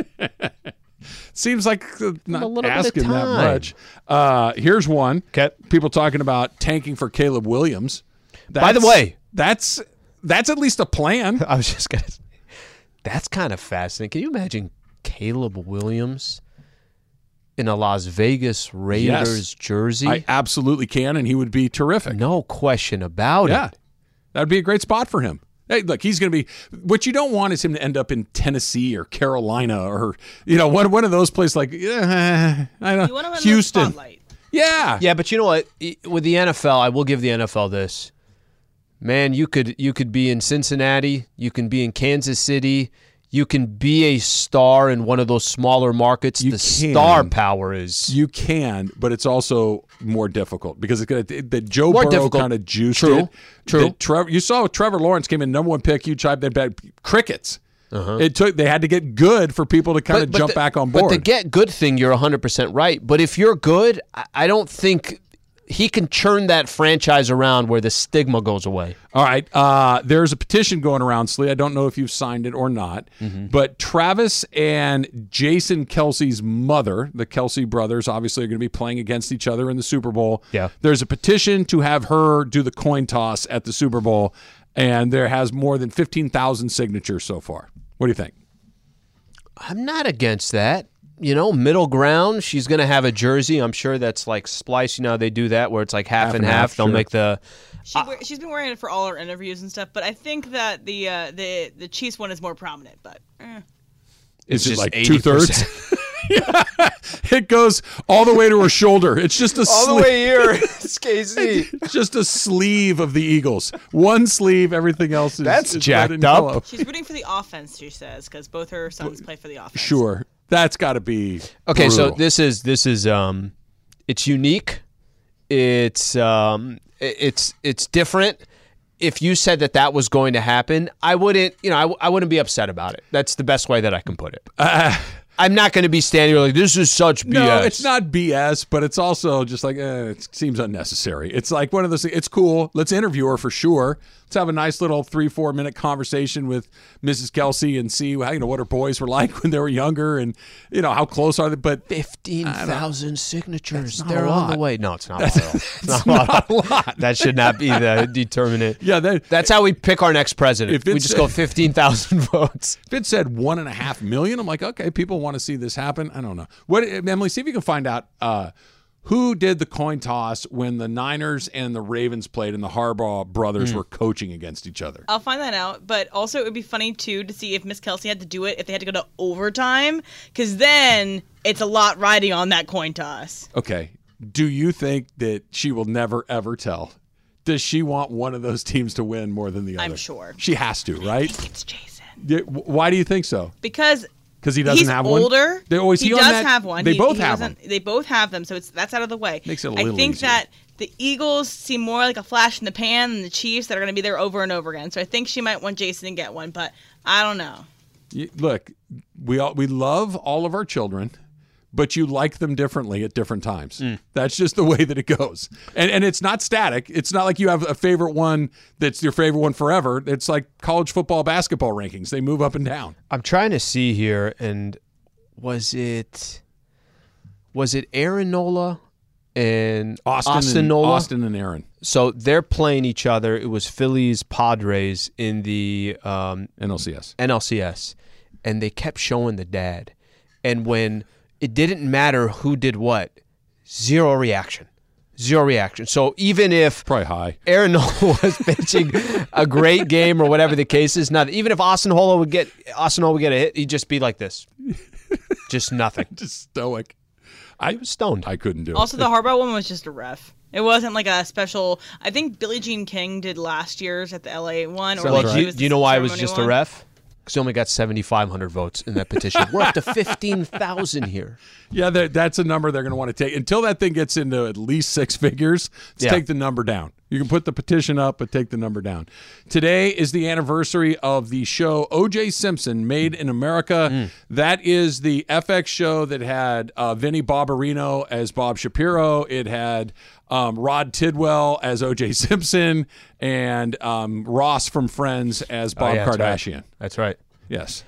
Seems like not a little asking bit of that time. much. Here's one. Okay. People talking about tanking for Caleb Williams. By the way, that's at least a plan. I was just going to say, that's kind of fascinating. Can you imagine Caleb Williams in a Las Vegas Raiders jersey? I absolutely can, and he would be terrific. No question about it. Yeah. That would be a great spot for him. Hey, look, he's going to be – what you don't want is him to end up in Tennessee or Carolina or, one of those places like I don't You want him in Houston. the spotlight. Yeah. Yeah, but you know what? With the NFL, I will give the NFL this. Man, you could be in Cincinnati. You can be in Kansas City. You can be a star in one of those smaller markets. Star power is. You can, but it's also more difficult because the Joe Burrow kind of juiced it. True. You saw Trevor Lawrence came in number one pick. You tried that bad crickets. They had to get good for people to kind of jump back on board. But the get good thing, you're 100% right. But if you're good, I don't think he can churn that franchise around where the stigma goes away. All right. There's a petition going around, Slee. I don't know if you've signed it or not. But Travis and Jason Kelce's mother, the Kelce brothers, obviously are going to be playing against each other in the Super Bowl. Yeah. There's a petition to have her do the coin toss at the Super Bowl, and there has more than 15,000 signatures so far. What do you think? I'm not against that. Middle ground. She's going to have a jersey. I'm sure that's like Splice. They do that where it's like half and half. They'll make the. She's been wearing it for all her interviews and stuff. But I think that the Chiefs one is more prominent. But Is it just like 80%. 2/3? It goes all the way to her shoulder. It's just a all the way here. It's KC. It's just a sleeve of the Eagles. One sleeve. Everything else is That's is jacked red and up. yellow. she's rooting for the offense, she says, because both her sons play for the offense. Sure. That's got to be Okay, so brutal. this is it's unique. It's different. If you said that was going to happen, I wouldn't be upset about it. That's the best way that I can put it. I'm not going to be standing here like, this is such BS. No, it's not BS, but it's also just like, it seems unnecessary. It's like one of those things. It's cool. Let's interview her for sure. Let's have a nice little 3-4 minute conversation with Mrs. Kelce and see what her boys were like when they were younger and how close are they. But 15,000 signatures. That's not They're a on lot. the way. No, it's not. It's not a lot. That should not be the determinant. Yeah, that's how we pick our next president. If We it's- just go 15,000 votes. if it said 1.5 million, I'm like, okay, people want to see this happen. I don't know. What, Emily, see if you can find out who did the coin toss when the Niners and the Ravens played and the Harbaugh brothers were coaching against each other. I'll find that out, but also it would be funny, too, to see if Miss Kelce had to do it, if they had to go to overtime, because then it's a lot riding on that coin toss. Okay. Do you think that she will never, ever tell? Does she want one of those teams to win more than the other? I'm sure. She has to, right? I think it's Jason. Why do you think so? Because he doesn't have one? He's older. He does have one. They both have them. They both have them, so that's out of the way. Makes it a little I think easier. that the Eagles seem more like a flash in the pan than the Chiefs that are going to be there over and over again. So I think she might want Jason to get one, but I don't know. Look, we love all of our children, but you like them differently at different times. That's just the way that it goes. And it's not static. It's not like you have a favorite one that's your favorite one forever. It's like college football, basketball rankings. They move up and down. I'm trying to see here, and was it Aaron Nola and Austin Nola? Austin and Aaron. So they're playing each other. It was Phillies Padres in the NLCS. And they kept showing the dad. And when it didn't matter who did what, zero reaction. So even if probably high, Aaron Nola was pitching a great game or whatever the case is, nothing. Even if Austin Nola would get a hit, he'd just be like this. Just nothing. Just stoic. I was stoned. I couldn't do it. Also, the Harbaugh one was just a ref. It wasn't like a special. I think Billie Jean King did last year's at the LA one. Do you know why it was just a ref? Because he only got 7,500 votes in that petition. We're up to 15,000 here. Yeah, that's a number they're going to want to take. Until that thing gets into at least six figures, let's take the number down. You can put the petition up, but take the number down. Today is the anniversary of the show O.J. Simpson, Made in America. That is the FX show that had Vinny Barbarino as Bob Shapiro. It had Rod Tidwell as O.J. Simpson and Ross from Friends as Bob Kardashian. That's right. Yes.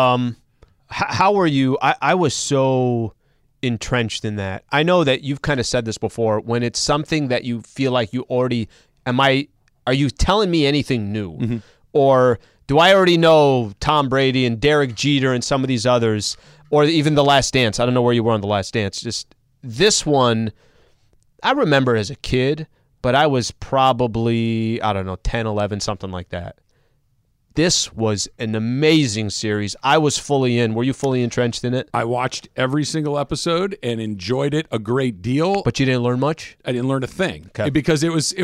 How were you? I was so entrenched in that. I know that you've kind of said this before. When it's something that you feel like you already are you telling me anything new, or do I already know Tom Brady and Derek Jeter and some of these others, or even The Last Dance? I don't know where you were on The Last Dance. Just this one, I remember as a kid, but I was probably 10, 11, something like that. This was an amazing series. I was fully in. Were you fully entrenched in it? I watched every single episode and enjoyed it a great deal. But you didn't learn much? I didn't learn a thing because it was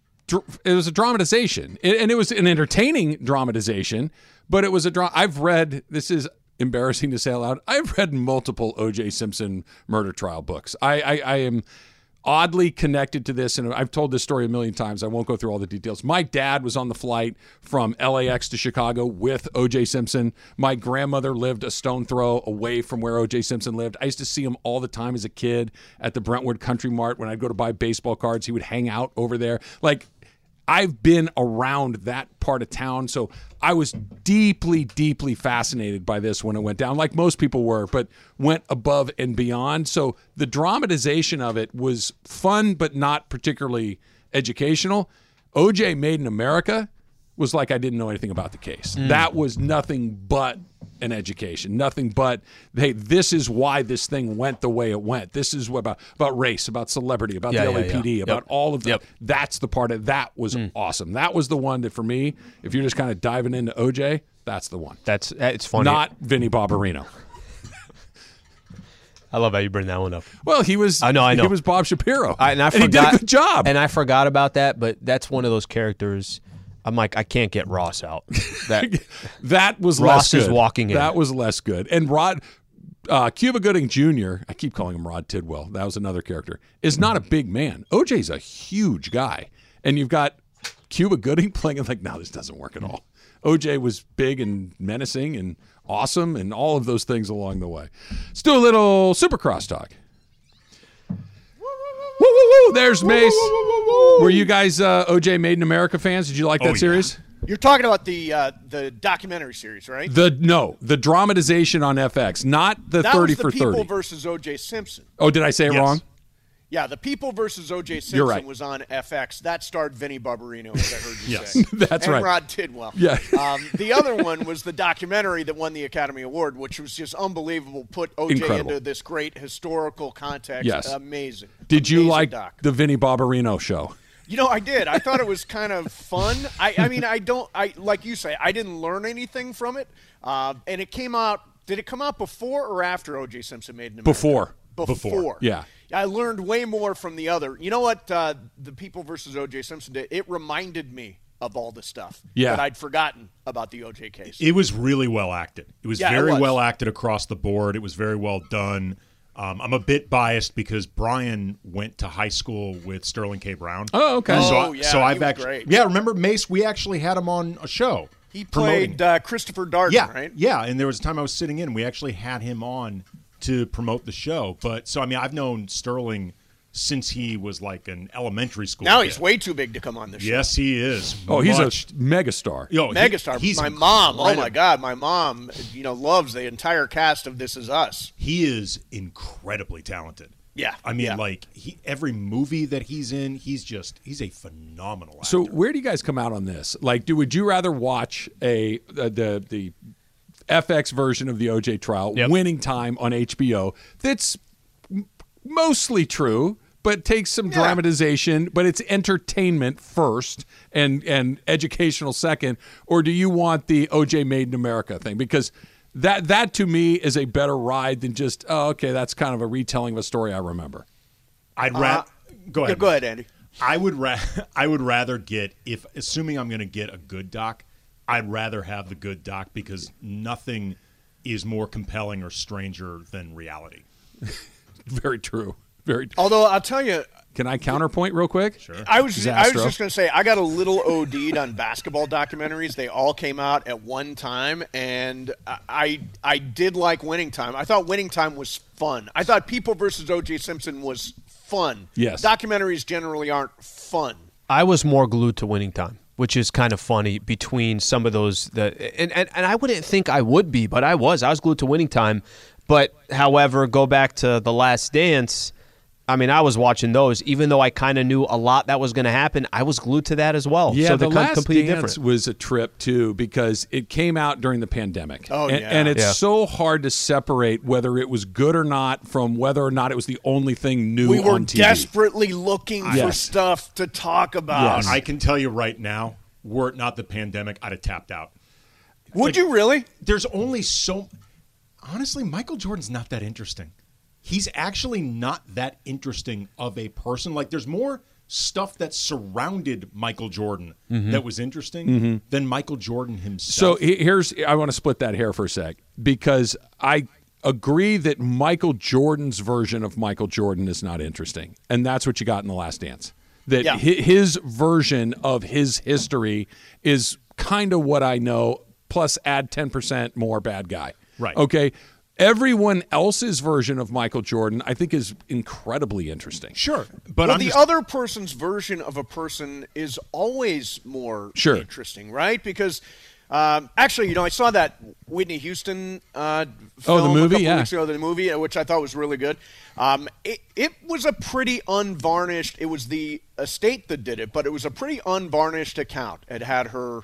a dramatization. And it was an entertaining dramatization, but it was a drama. I've read, this is embarrassing to say out loud, I've read multiple O.J. Simpson murder trial books. I am oddly connected to this, and I've told this story a million times. I won't go through all the details. My dad was on the flight from LAX to Chicago with O.J. Simpson. My grandmother lived a stone throw away from where O.J. Simpson lived. I used to see him all the time as a kid at the Brentwood Country Mart. When I'd go to buy baseball cards, he would hang out over there. Like, I've been around that part of town, so I was deeply, deeply fascinated by this when it went down, like most people were, but went above and beyond. So the dramatization of it was fun, but not particularly educational. O.J. Made in America was like I didn't know anything about the case. That was nothing but an education, nothing but, hey, this is why this thing went the way it went. This is what about race, about celebrity, about the LAPD, about all of that. That's the part of that was awesome. That was the one that for me, if you're just kind of diving into OJ, that's the one. It's funny. Not Vinny Barbarino. I love how you bring that one up. Well, he was. I know. He was Bob Shapiro, and he did a good job. And I forgot about that, but that's one of those characters. I'm like, I can't get Ross out. That was Ross less good. is walking in. That was less good. And Cuba Gooding Jr., I keep calling him Rod Tidwell. That was another character. Is not a big man. OJ's a huge guy, and you've got Cuba Gooding playing it like, no, this doesn't work at all. OJ was big and menacing and awesome, and all of those things along the way. Let's do a little Supercross talk. Woo, woo, woo. There's Mace. Were you guys OJ Made in America fans? Did you like that series? You're talking about the documentary series, right? The dramatization on FX, not the 30 for 30. That was The People versus O.J. Simpson. Oh, did I say it wrong? Yeah, The People versus O.J. Simpson You're right. was on FX. That starred Vinny Barbarino, as I heard you say. That's and right. Rod Tidwell. Yeah. The other one was the documentary that won the Academy Award, which was just unbelievable. Put O.J. into this great historical context. Yes. Amazing. Did you like doc. the Vinny Barbarino show? You know, I did. I thought it was kind of fun. I mean, like you say, I didn't learn anything from it. And it came out, did it come out before or after O.J. Simpson Made in America? Before. Before. Yeah. I learned way more from the other. You know what? The People versus O.J. Simpson did? It reminded me of all the stuff that I'd forgotten about the O.J. case. It was really well acted. It was very well acted across the board. It was very well done. I'm a bit biased because Brian went to high school with Sterling K. Brown. Oh, okay. So I've actually, remember Mace? We actually had him on a show. He played Christopher Darden, right? Yeah, and there was a time I was sitting in. We actually had him on to promote the show. But so I mean, I've known Sterling since he was like an elementary school Now kid. he's way too big to come on the show. Yes, he is. Oh, he's a megastar. Megastar. He's my mom. Oh incredible. my God, my mom. Loves the entire cast of This Is Us. He is incredibly talented. Yeah, I mean, every movie that he's in, he's a phenomenal actor. So where do you guys come out on this? Like, would you rather watch the FX version of the OJ trial, Winning Time on HBO? That's mostly true, but takes some dramatization, but it's entertainment first and educational second, or do you want the OJ Made in America thing? Because that to me is a better ride than just, that's kind of a retelling of a story I remember. I'd rather go ahead. Go ahead, Andy. I would rather get, assuming I'm going to get a good doc, I'd rather have the good doc because nothing is more compelling or stranger than reality. Very true. Very. Although I'll tell you, can I counterpoint real quick? Sure. I was just going to say I got a little OD'd on basketball documentaries. They all came out at one time, and I did like Winning Time. I thought Winning Time was fun. I thought People versus O.J. Simpson was fun. Yes. Documentaries generally aren't fun. I was more glued to Winning Time, which is kind of funny between some of those. And I wouldn't think I would be, but I was. I was glued to Winning Time. But, however, go back to The Last Dance. I mean, I was watching those. Even though I kind of knew a lot that was going to happen, I was glued to that as well. Yeah, so The Last completely Dance different. was a trip, too, because it came out during the pandemic. Oh, yeah. And it's so hard to separate whether it was good or not from whether or not it was the only thing new We were on TV. desperately looking for stuff to talk about. Yes. I can tell you right now, were it not the pandemic, I'd have tapped out. Would you really? There's only so... Honestly, Michael Jordan's not that interesting. He's actually not that interesting of a person. Like, there's more stuff that surrounded Michael Jordan that was interesting than Michael Jordan himself. So I want to split that hair for a sec, because I agree that Michael Jordan's version of Michael Jordan is not interesting, and that's what you got in The Last Dance. That his version of his history is kind of what I know, plus add 10% more bad guy. Right. Okay. Everyone else's version of Michael Jordan, I think, is incredibly interesting. Sure. But the other person's version of a person is always more interesting, right? Because actually, I saw that Whitney Houston film the movie, a couple weeks ago, the movie, which I thought was really good. It was a pretty unvarnished, it was the estate that did it, but it was a pretty unvarnished account. It had her...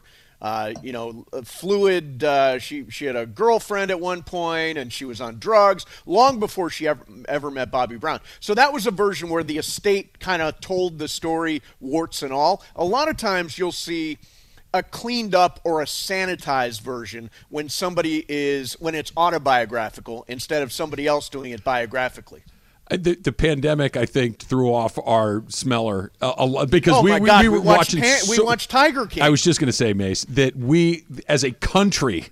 fluid. She had a girlfriend at one point, and she was on drugs long before she ever met Bobby Brown. So that was a version where the estate kind of told the story, warts and all. A lot of times you'll see a cleaned up or a sanitized version when it's autobiographical instead of somebody else doing it biographically. The pandemic, I think, threw off our smeller a lot because we were watching. We watched Tiger King. I was just going to say, Mace, that we, as a country,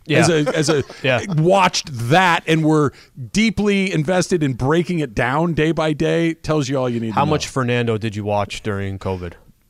watched that and were deeply invested in breaking it down day by day. Tells you all you need. How much Fernando did you watch during COVID?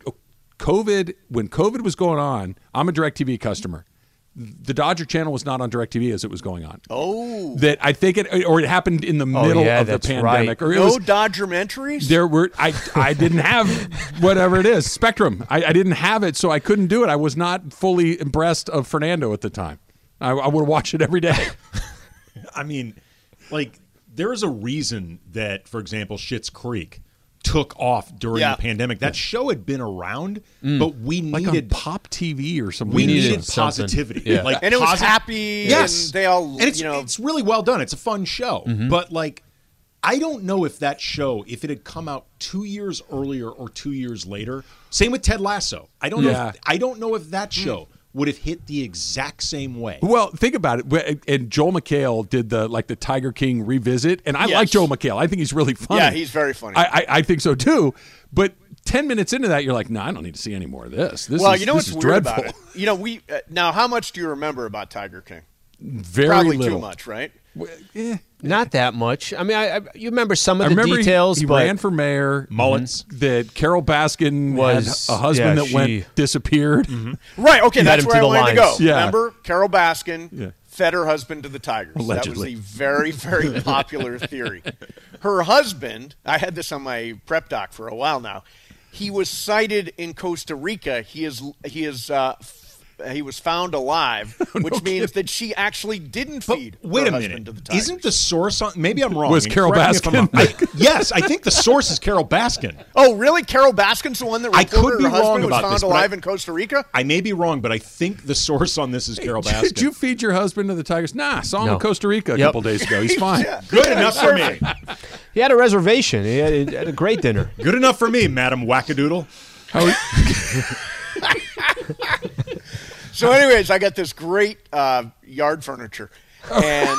When COVID was going on, I'm a DirecTV customer. The Dodger Channel was not on DirecTV as it was going on. Oh, that I think it happened in the middle of the pandemic. Right. Or no Dodgermentaries. There were I didn't have whatever it is Spectrum. I didn't have it, so I couldn't do it. I was not fully abreast of Fernando at the time. I would watch it every day. I mean, like there is a reason that, for example, Schitt's Creek took off during the pandemic. That show had been around, but we needed like on Pop TV or something. We needed positivity, and it was happy. Yes, and they all. And it's really well done. It's a fun show, but like, I don't know if that show, if it had come out 2 years earlier or 2 years later. Same with Ted Lasso. I don't know. I don't know if that show would have hit the exact same way. Well, think about it. And Joel McHale did the Tiger King revisit, and I like Joel McHale. I think he's really funny. Yeah, he's very funny. I think so too. But 10 minutes into that, you're like, no, I don't need to see any more of this. This you know what's is weird dreadful. about it? You know, we now how much do you remember about Tiger King? Very Probably little. too much, right? Not that much. I mean, you remember some of I the remember details. He but ran for mayor. Mullins. That Carol Baskin Was- had a husband yeah, that went disappeared. Right. Okay, Led that's him where I to the wanted to go. lines. Yeah. Remember, Carol Baskin Yeah. fed her husband to the tigers. Allegedly. That was a very, very popular theory. Her husband, I had this on my prep doc for a while now. He was cited in Costa Rica. He was found alive, which means that she actually didn't feed Wait her a husband minute. to the tigers. Isn't the source on? Maybe I'm wrong. Was and Carol correct me if I'm Baskin? wrong. Yes, I think the source is Carol Baskin. Oh, really? Carol Baskin's the one that I could reported be her wrong husband was about found this, but alive in Costa Rica? I may be wrong, but I think the source on this is Carol Baskin. Did you feed your husband to the Tigers? Nah, saw him No. in Costa Rica a couple days ago. He's fine. Yeah. Good enough for me. he had a reservation. He had a great dinner. Good enough for me, Madam Wackadoodle. So, anyways, I got this great yard furniture, and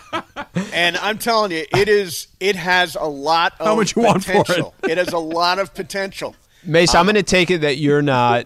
I'm telling you, it has a lot of How much you want for it? potential. It has a lot of potential. Mace, I'm going to take it that you're not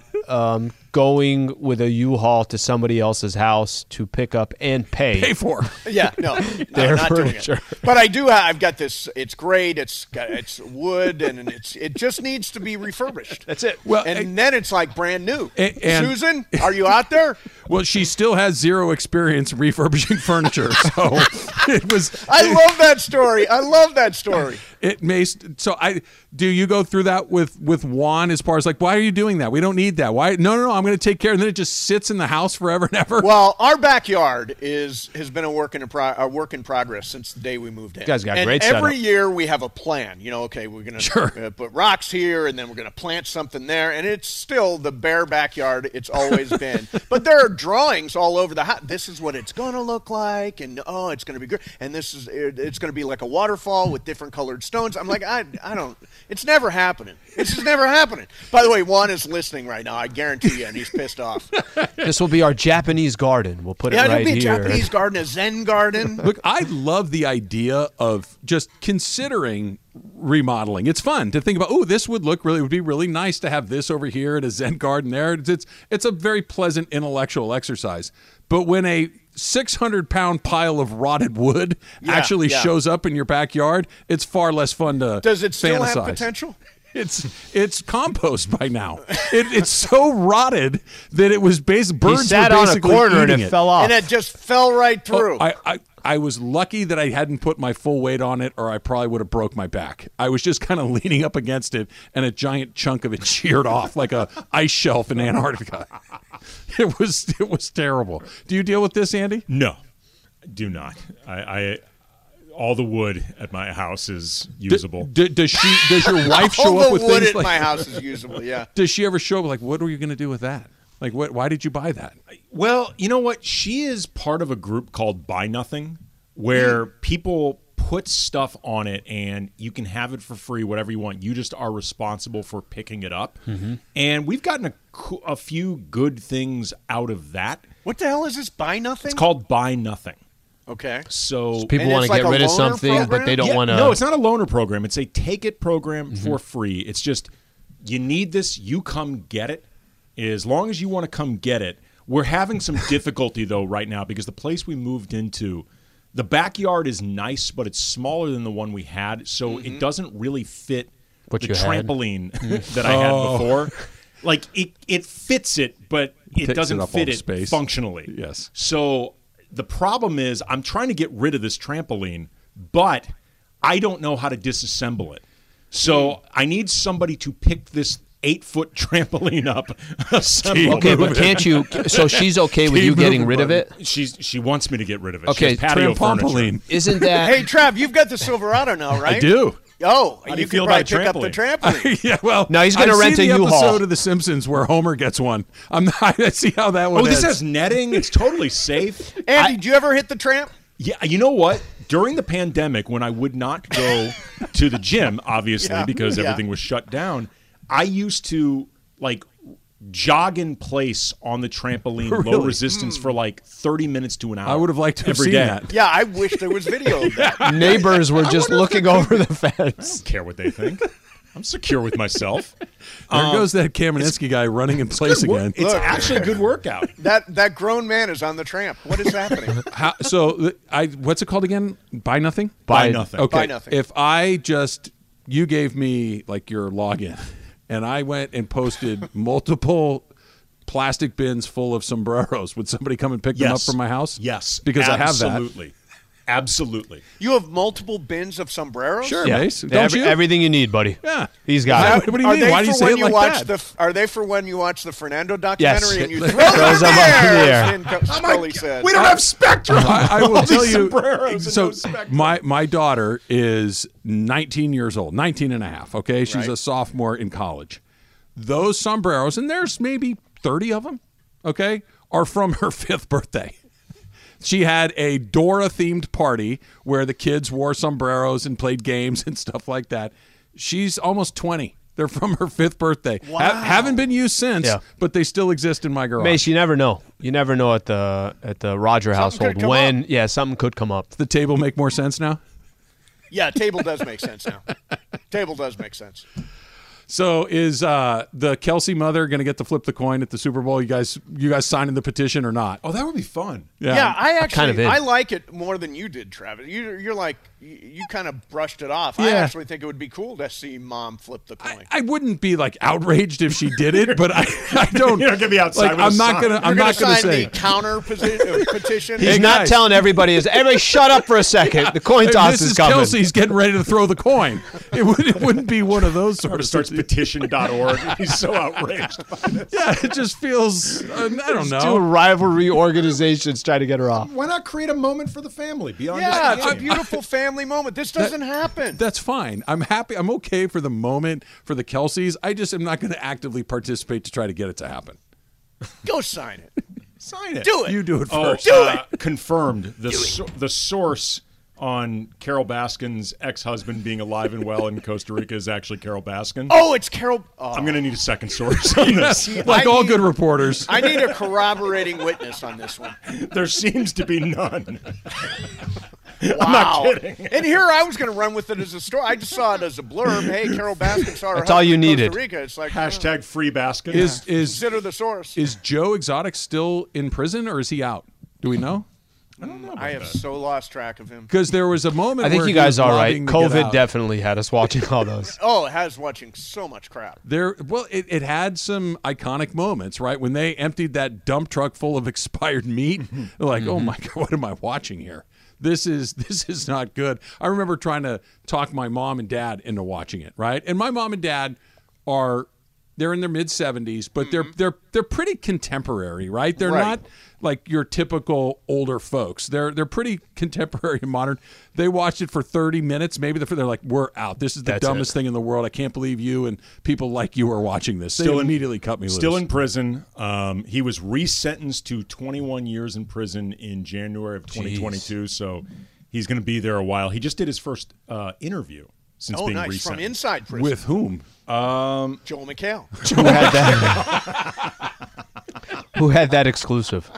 going with a U-Haul to somebody else's house to pick up and pay for. Yeah, no, their not doing furniture. it. But I do. I've got this. It's great. It's wood, and it just needs to be refurbished. That's it. Well, And then it's like brand new. and- Susan, are you out there? Well, she still has zero experience refurbishing furniture, so it was. I love that story. I love that story. It may. So do you go through that with Juan as far as like, why are you doing that? We don't need that. Why? No. I'm going to take care. And then it just sits in the house forever and ever. Well, our backyard has been a work in progress since the day we moved in. You guys got a and great every setup. year we have a plan. You know, okay, we're going to put rocks here, and then we're going to plant something there, and it's still the bare backyard it's always been. But there are drawings all over the house. This is what it's going to look like, and it's going to be good. And it's going to be like a waterfall with different colored stones. I'm like, I don't. It's never happening. It's just never happening. By the way, Juan is listening right now. I guarantee you, and he's pissed off. This will be our Japanese garden. We'll put it It'll right be a here. Japanese garden, a Zen garden. Look, I love the idea of just considering remodeling. It's fun to think about. Oh, this would be really nice to have this over here and a Zen garden there. It's a very pleasant intellectual exercise. But when a 600-pound pile of rotted wood actually shows up in your backyard, it's far less fun to Does it still fantasize. have potential? It's compost by now. It's so rotted that it was birds sat were on a basically corner and eating it fell off. And it just fell right through. I was lucky that I hadn't put my full weight on it, or I probably would have broke my back. I was just kind of leaning up against it, and a giant chunk of it sheared off like a ice shelf in Antarctica. It was terrible. Do you deal with this, Andy? No, do not. I all the wood at my house is usable. Does your wife show All up the with wood things at like my house is usable, yeah. Does she ever show up like, what are you going to do with that? Like, why did you buy that? Well, you know what? She is part of a group called Buy Nothing, where people put stuff on it and you can have it for free, whatever you want. You just are responsible for picking it up. Mm-hmm. And we've gotten a few good things out of that. What the hell is this? Buy Nothing? It's called Buy Nothing. Okay. So people want to get rid of something, but they don't want to. No, it's not a loaner program. It's a take it program Mm-hmm. for free. It's just, you need this, you come get it. As long as you want to come get it. We're having some difficulty, though, right now, because the place we moved into, the backyard is nice, but it's smaller than the one we had, so it doesn't really fit What the you had? trampoline that I had before. Like, it fits it, but it Takes doesn't up all fit the it space. functionally. Yes. So the problem is I'm trying to get rid of this trampoline, but I don't know how to disassemble it. So I need somebody to pick this 8-foot trampoline up. Okay, but can't you? So she's okay with you getting rid of it? She wants me to get rid of it. Okay, she has patio furniture. Isn't that? Hey, Trav, you've got the Silverado now, right? I do. Oh, How do you you feel can about probably pick up the trampoline. Yeah, well, No, he's gonna I've rent seen a the U-Haul. episode of The Simpsons where Homer gets one. I see how that one. Oh, this ends. has netting. It's totally safe. Andy, did you ever hit the tramp? Yeah, you know what? During the pandemic, when I would not go to the gym, obviously, Yeah, because yeah. everything was shut down, I used to, jog in place on the trampoline, low Really? resistance for like 30 minutes to an hour. I would have liked to have every seen day. that. Yeah, I wish there was video of that. Neighbors were just looking over the fence. I don't care what they think. I'm secure with myself. There goes that Kamenetsky guy running in place again. It's actually a good workout. That grown man is on the tramp. What is happening? What's it called again? Buy nothing? Buy nothing. Okay. Buy nothing. If you gave me like your login and I went and posted multiple plastic bins full of sombreros, would somebody come and pick them up from my house? Yes. Because I have that. Absolutely. Absolutely. You have multiple bins of sombreros? Sure, Mace. Don't you? Everything you need, buddy. Yeah. He's got it. What do you mean? Why do you say it like that? Are they for when you watch the Fernando documentary and you throw Throws them them up in the air. and Scully said. We don't have Spectrum. I will All tell these you. sombreros and So no Spectrum. my daughter is 19 years old, 19 and a half. Okay, she's Right. a sophomore in college. Those sombreros, and there's maybe 30 of them. Okay, are from her 5th birthday. She had a Dora-themed party where the kids wore sombreros and played games and stuff like that. She's almost 20. They're from her 5th birthday. Wow. Haven't been used since, but they still exist in my garage. Mace, you never know. You never know at the Roger household could come when something could come up. Does the table make more sense now? Yeah, table does make sense now. Table does make sense. So is the Kelsey mother going to get to flip the coin at the Super Bowl? You guys signing the petition or not? Oh, that would be fun. Yeah, I actually kind of in. I like it more than you did, Travis. You're like you kind of brushed it off. I Yeah. actually think it would be cool to see Mom flip the coin. I wouldn't be like outraged if she did it, but I don't. You're not gonna be outside Like, with a I'm not sign. gonna. You're I'm gonna not gonna sign say. the counter petition. He's Hey, not guys. telling everybody. Everybody, shut up for a second. The coin toss is Mrs. coming. Kelsey's getting ready to throw the coin. It wouldn't be one of those sort of Starts things. petition.org. He's so outraged by this. Yeah, it just feels. I don't Two know. rivalry organizations trying to get her off. Why not create a moment for the family beyond Yeah, this it's a game? beautiful family moment. This doesn't happen. That's fine. I'm happy. I'm okay for the moment for the Kelseys. I just am not going to actively participate to try to get it to happen. Go sign it. Sign it. Do it. You do it Oh, first. confirmed. The source on Carol Baskin's ex-husband being alive and well in Costa Rica is actually Carol Baskin. Oh, it's Carol. I'm going to need a second source on this. Like all good reporters. I need a corroborating witness on this one. There seems to be none. Wow. I'm not kidding. And here I was going to run with it as a story. I just saw it as a blurb. Hey, Carol Baskin saw her That's all husband you in needed. Costa Rica. It's like Hashtag free Baskin. Is consider the source. is Joe Exotic still in prison or is he out? Do we know? I don't know. I have so lost track of him. Because there was a moment. I think where you he guys was are right. lobbying to get COVID out. definitely had us watching all those. Oh, it has watching so much crap. It had some iconic moments, right? When they emptied that dump truck full of expired meat, they're like, "Oh my god, what am I watching here? This is not good." I remember trying to talk my mom and dad into watching it, right? And my mom and dad they're in their mid 70s, but they're pretty contemporary, right? They're Right. not like your typical older folks. They're pretty contemporary and modern. They watched it for 30 minutes. Maybe they're like, "We're out. This is the That's dumbest it. thing in the world. I can't believe you and people like you are watching this." They immediately cut me loose. Still in prison. He was resentenced to 21 years in prison in January of 2022, so he's going to be there a while. He just did his first interview since Oh, being nice. resentenced. From inside prison. With whom? Joel McHale. Who had that? Who had that exclusive?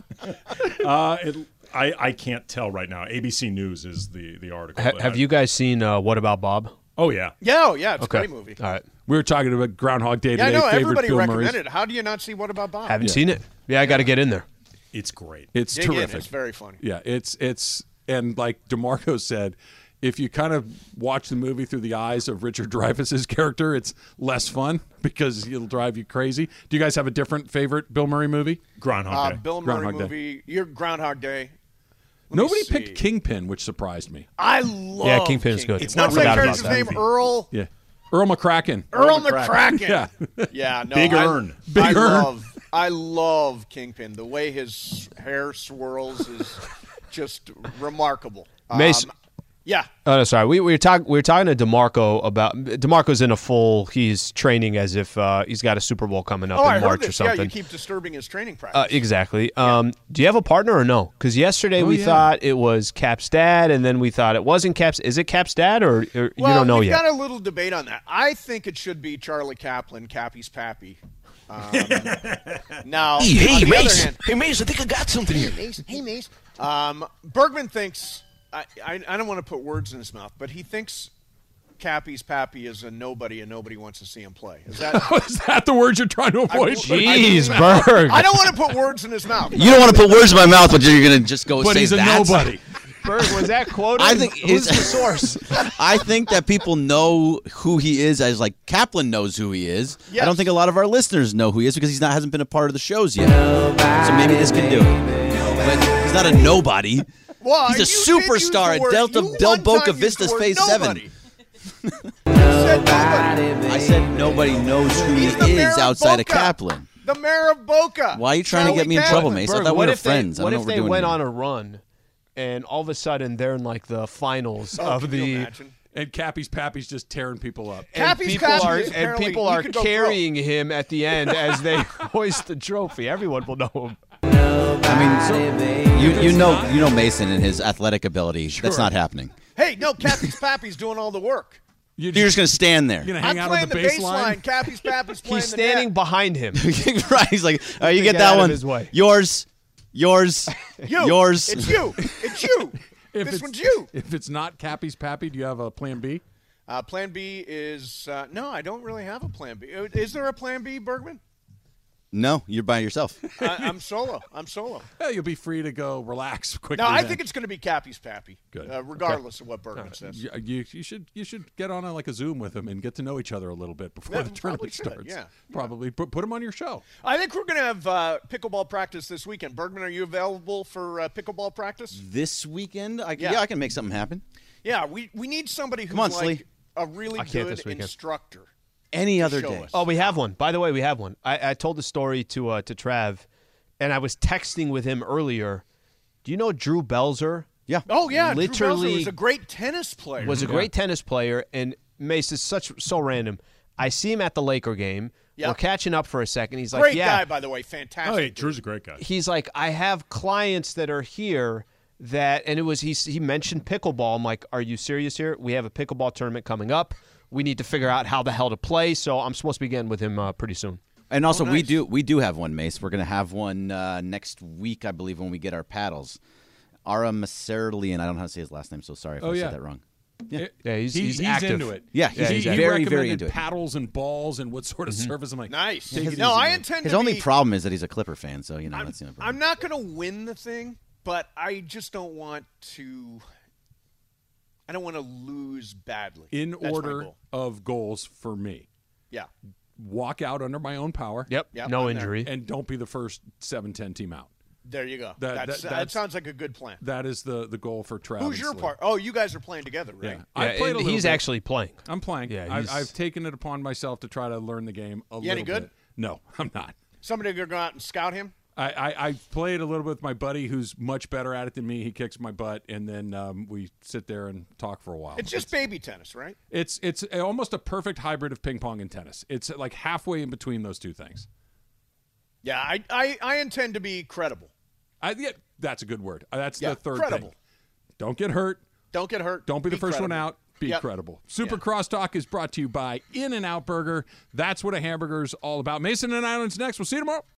I can't tell right now. ABC News is the article. but Have you guys seen What About Bob? Oh, yeah. Yeah, it's Okay. a great movie. All right. We were talking about Groundhog Day Yeah, today. I know. favorite Everybody Bill recommended Murray's. it. How do you not see What About Bob? Haven't seen it. Yeah, I got to get in there. It's great. It's Dig in. terrific. It's very funny. Yeah, it's and like DeMarco said, if you kind of watch the movie through the eyes of Richard Dreyfuss's character, it's less fun because it'll drive you crazy. Do you guys have a different favorite Bill Murray movie? Groundhog Day. Bill Murray Groundhog Day. movie. Your Groundhog Day. Let me Nobody see. picked Kingpin, which surprised me. I love Yeah, Kingpin's good. It's What's not that really character's about that name? movie. Earl. Yeah, Earl McCracken. Earl McCracken. Yeah. Yeah, no. Big Earn. Big Earn. I love Kingpin. The way his hair swirls is just remarkable. Mace- Yeah. Oh, no, sorry. We were talking to DeMarco about DeMarco's in a full. He's training as if he's got a Super Bowl coming up Oh, I in heard March this. or something. Yeah, you keep disturbing his training practice. Exactly. Do you have a partner or no? Because yesterday we yeah. thought it was Cap's dad, and then we thought it wasn't Cap's. Is it Cap's dad, or you well, don't know we've yet? got a little debate on that. I think it should be Charlie Kaplan, Cappy's Pappy. Now, Hey, on the Mace. other hand, Hey, Mace, I think I got something here. Hey, Mace. Bergman thinks, I don't want to put words in his mouth, but he thinks Cappy's Pappy is a nobody and nobody wants to see him play. Is that the words you're trying to avoid? Jeez, Berg. I don't want to put words in his mouth. You don't want to put words in my mouth, but you're going to just go But say he's a that. nobody. Berg, was that quoted? I think Who's the source? I think that people know who he is as like Kaplan knows who he is. Yes. I don't think a lot of our listeners know who he is because hasn't been a part of the shows yet. So maybe this can do it. But he's not a nobody. Well, He's a superstar at Del Boca Vista's Phase 7. I said nobody knows who he is outside of Kaplan. The mayor of Boca. Why are you trying to get me in trouble, Mace? I thought we were friends. What I don't if know they what we're went doing on here. a run, and all of a sudden they're in like the finals of Can you the. imagine? And Cappy's Pappy's just tearing people up. And Cappy's people Pappy are is apparently- people you are could go carrying him at the end as they hoist the trophy. Everyone will know him. I mean, you know Mason and his athletic ability. Sure. That's not happening. Hey, no, Cappy's Pappy's doing all the work. You're just going to stand there. You're going to hang I'm out playing on the the baseline. Cappy's Pappy's playing He's the standing net. behind him. Right. He's like, all right, you To get get that out of one. his way. Yours. Yours. It's you. It's you. If This one's you. If it's not Cappy's Pappy, do you have a plan B? Plan B is no. I don't really have a plan B. Is there a plan B, Bergman? No, you're by yourself. I'm solo. Yeah, you'll be free to go relax quickly. No, I then. think it's going to be Cappy's Pappy. Good. Regardless of what Bergman says. You should get on like a Zoom with him and get to know each other a little bit before Yeah, the probably tournament should, starts. yeah. Probably put him on your show. I think we're going to have pickleball practice this weekend. Bergman, are you available for pickleball practice? This weekend, I can make something happen. Yeah, we need somebody who's Come on, like Slee. a really I can't good this weekend. instructor. Any other show day. us. Oh, we have one. By the way, we have one. I told the story to Trav, and I was texting with him earlier. Do you know Drew Belzer? Yeah. Oh yeah, Drew Literally Belzer was a great tennis player. Was a great tennis player, and Mace is so random. I see him at the Laker game. Yeah. We're catching up for a second. He's great like, "Yeah." guy, by the way, fantastic. Oh, hey, dude. Drew's a great guy. He's like, "I have clients that are here that," and it was he mentioned pickleball. I'm like, "Are you serious here? We have a pickleball tournament coming up. We need to figure out how the hell to play." So I'm supposed to be getting with him pretty soon. And also, nice. we do have one, Mace. We're going to have one next week, I believe, when we get our paddles. Ara Maserlian, I don't know how to say his last name, so sorry if I said that wrong. Yeah, he's He's active. into it. Yeah, Yeah, he's he's very, recommended very into it. paddles and balls and what sort of Mm-hmm. surface. I'm like, Nice. take it No, easy, I man. intend His to only be, problem is that he's a Clipper fan, so that's the only problem. I'm not going to win the thing, but I just don't want to. I don't want to lose badly. In That's my order goal. of goals for me, Yeah. walk out under my own power. Yep, Yep, no I'm there. injury. And don't be the first 7-10 team out. There you go. That- that that's- sounds like a good plan. That is the goal for Travis. Who's your part? Oh, you guys are playing together, right? Yeah. I've played a little he's bit. actually playing. I'm playing. Yeah, I've, he's- I've taken it upon myself to try to learn the game a You little any good? bit. No, I'm not. Somebody going to go out and scout him? I played a little bit with my buddy who's much better at it than me. He kicks my butt, and then we sit there and talk for a while. It's just baby tennis, right? It's almost a perfect hybrid of ping pong and tennis. It's like halfway in between those two things. Yeah, I intend to be credible. Yeah, that's a good word. That's Yeah, the third credible. thing. Don't get hurt. Don't get hurt. Don't be the first one credible. out. Be Yep. credible. Super Yeah. Crosstalk is brought to you by In-N-Out Burger. That's what a hamburger's all about. Mason and Island's next. We'll see you tomorrow.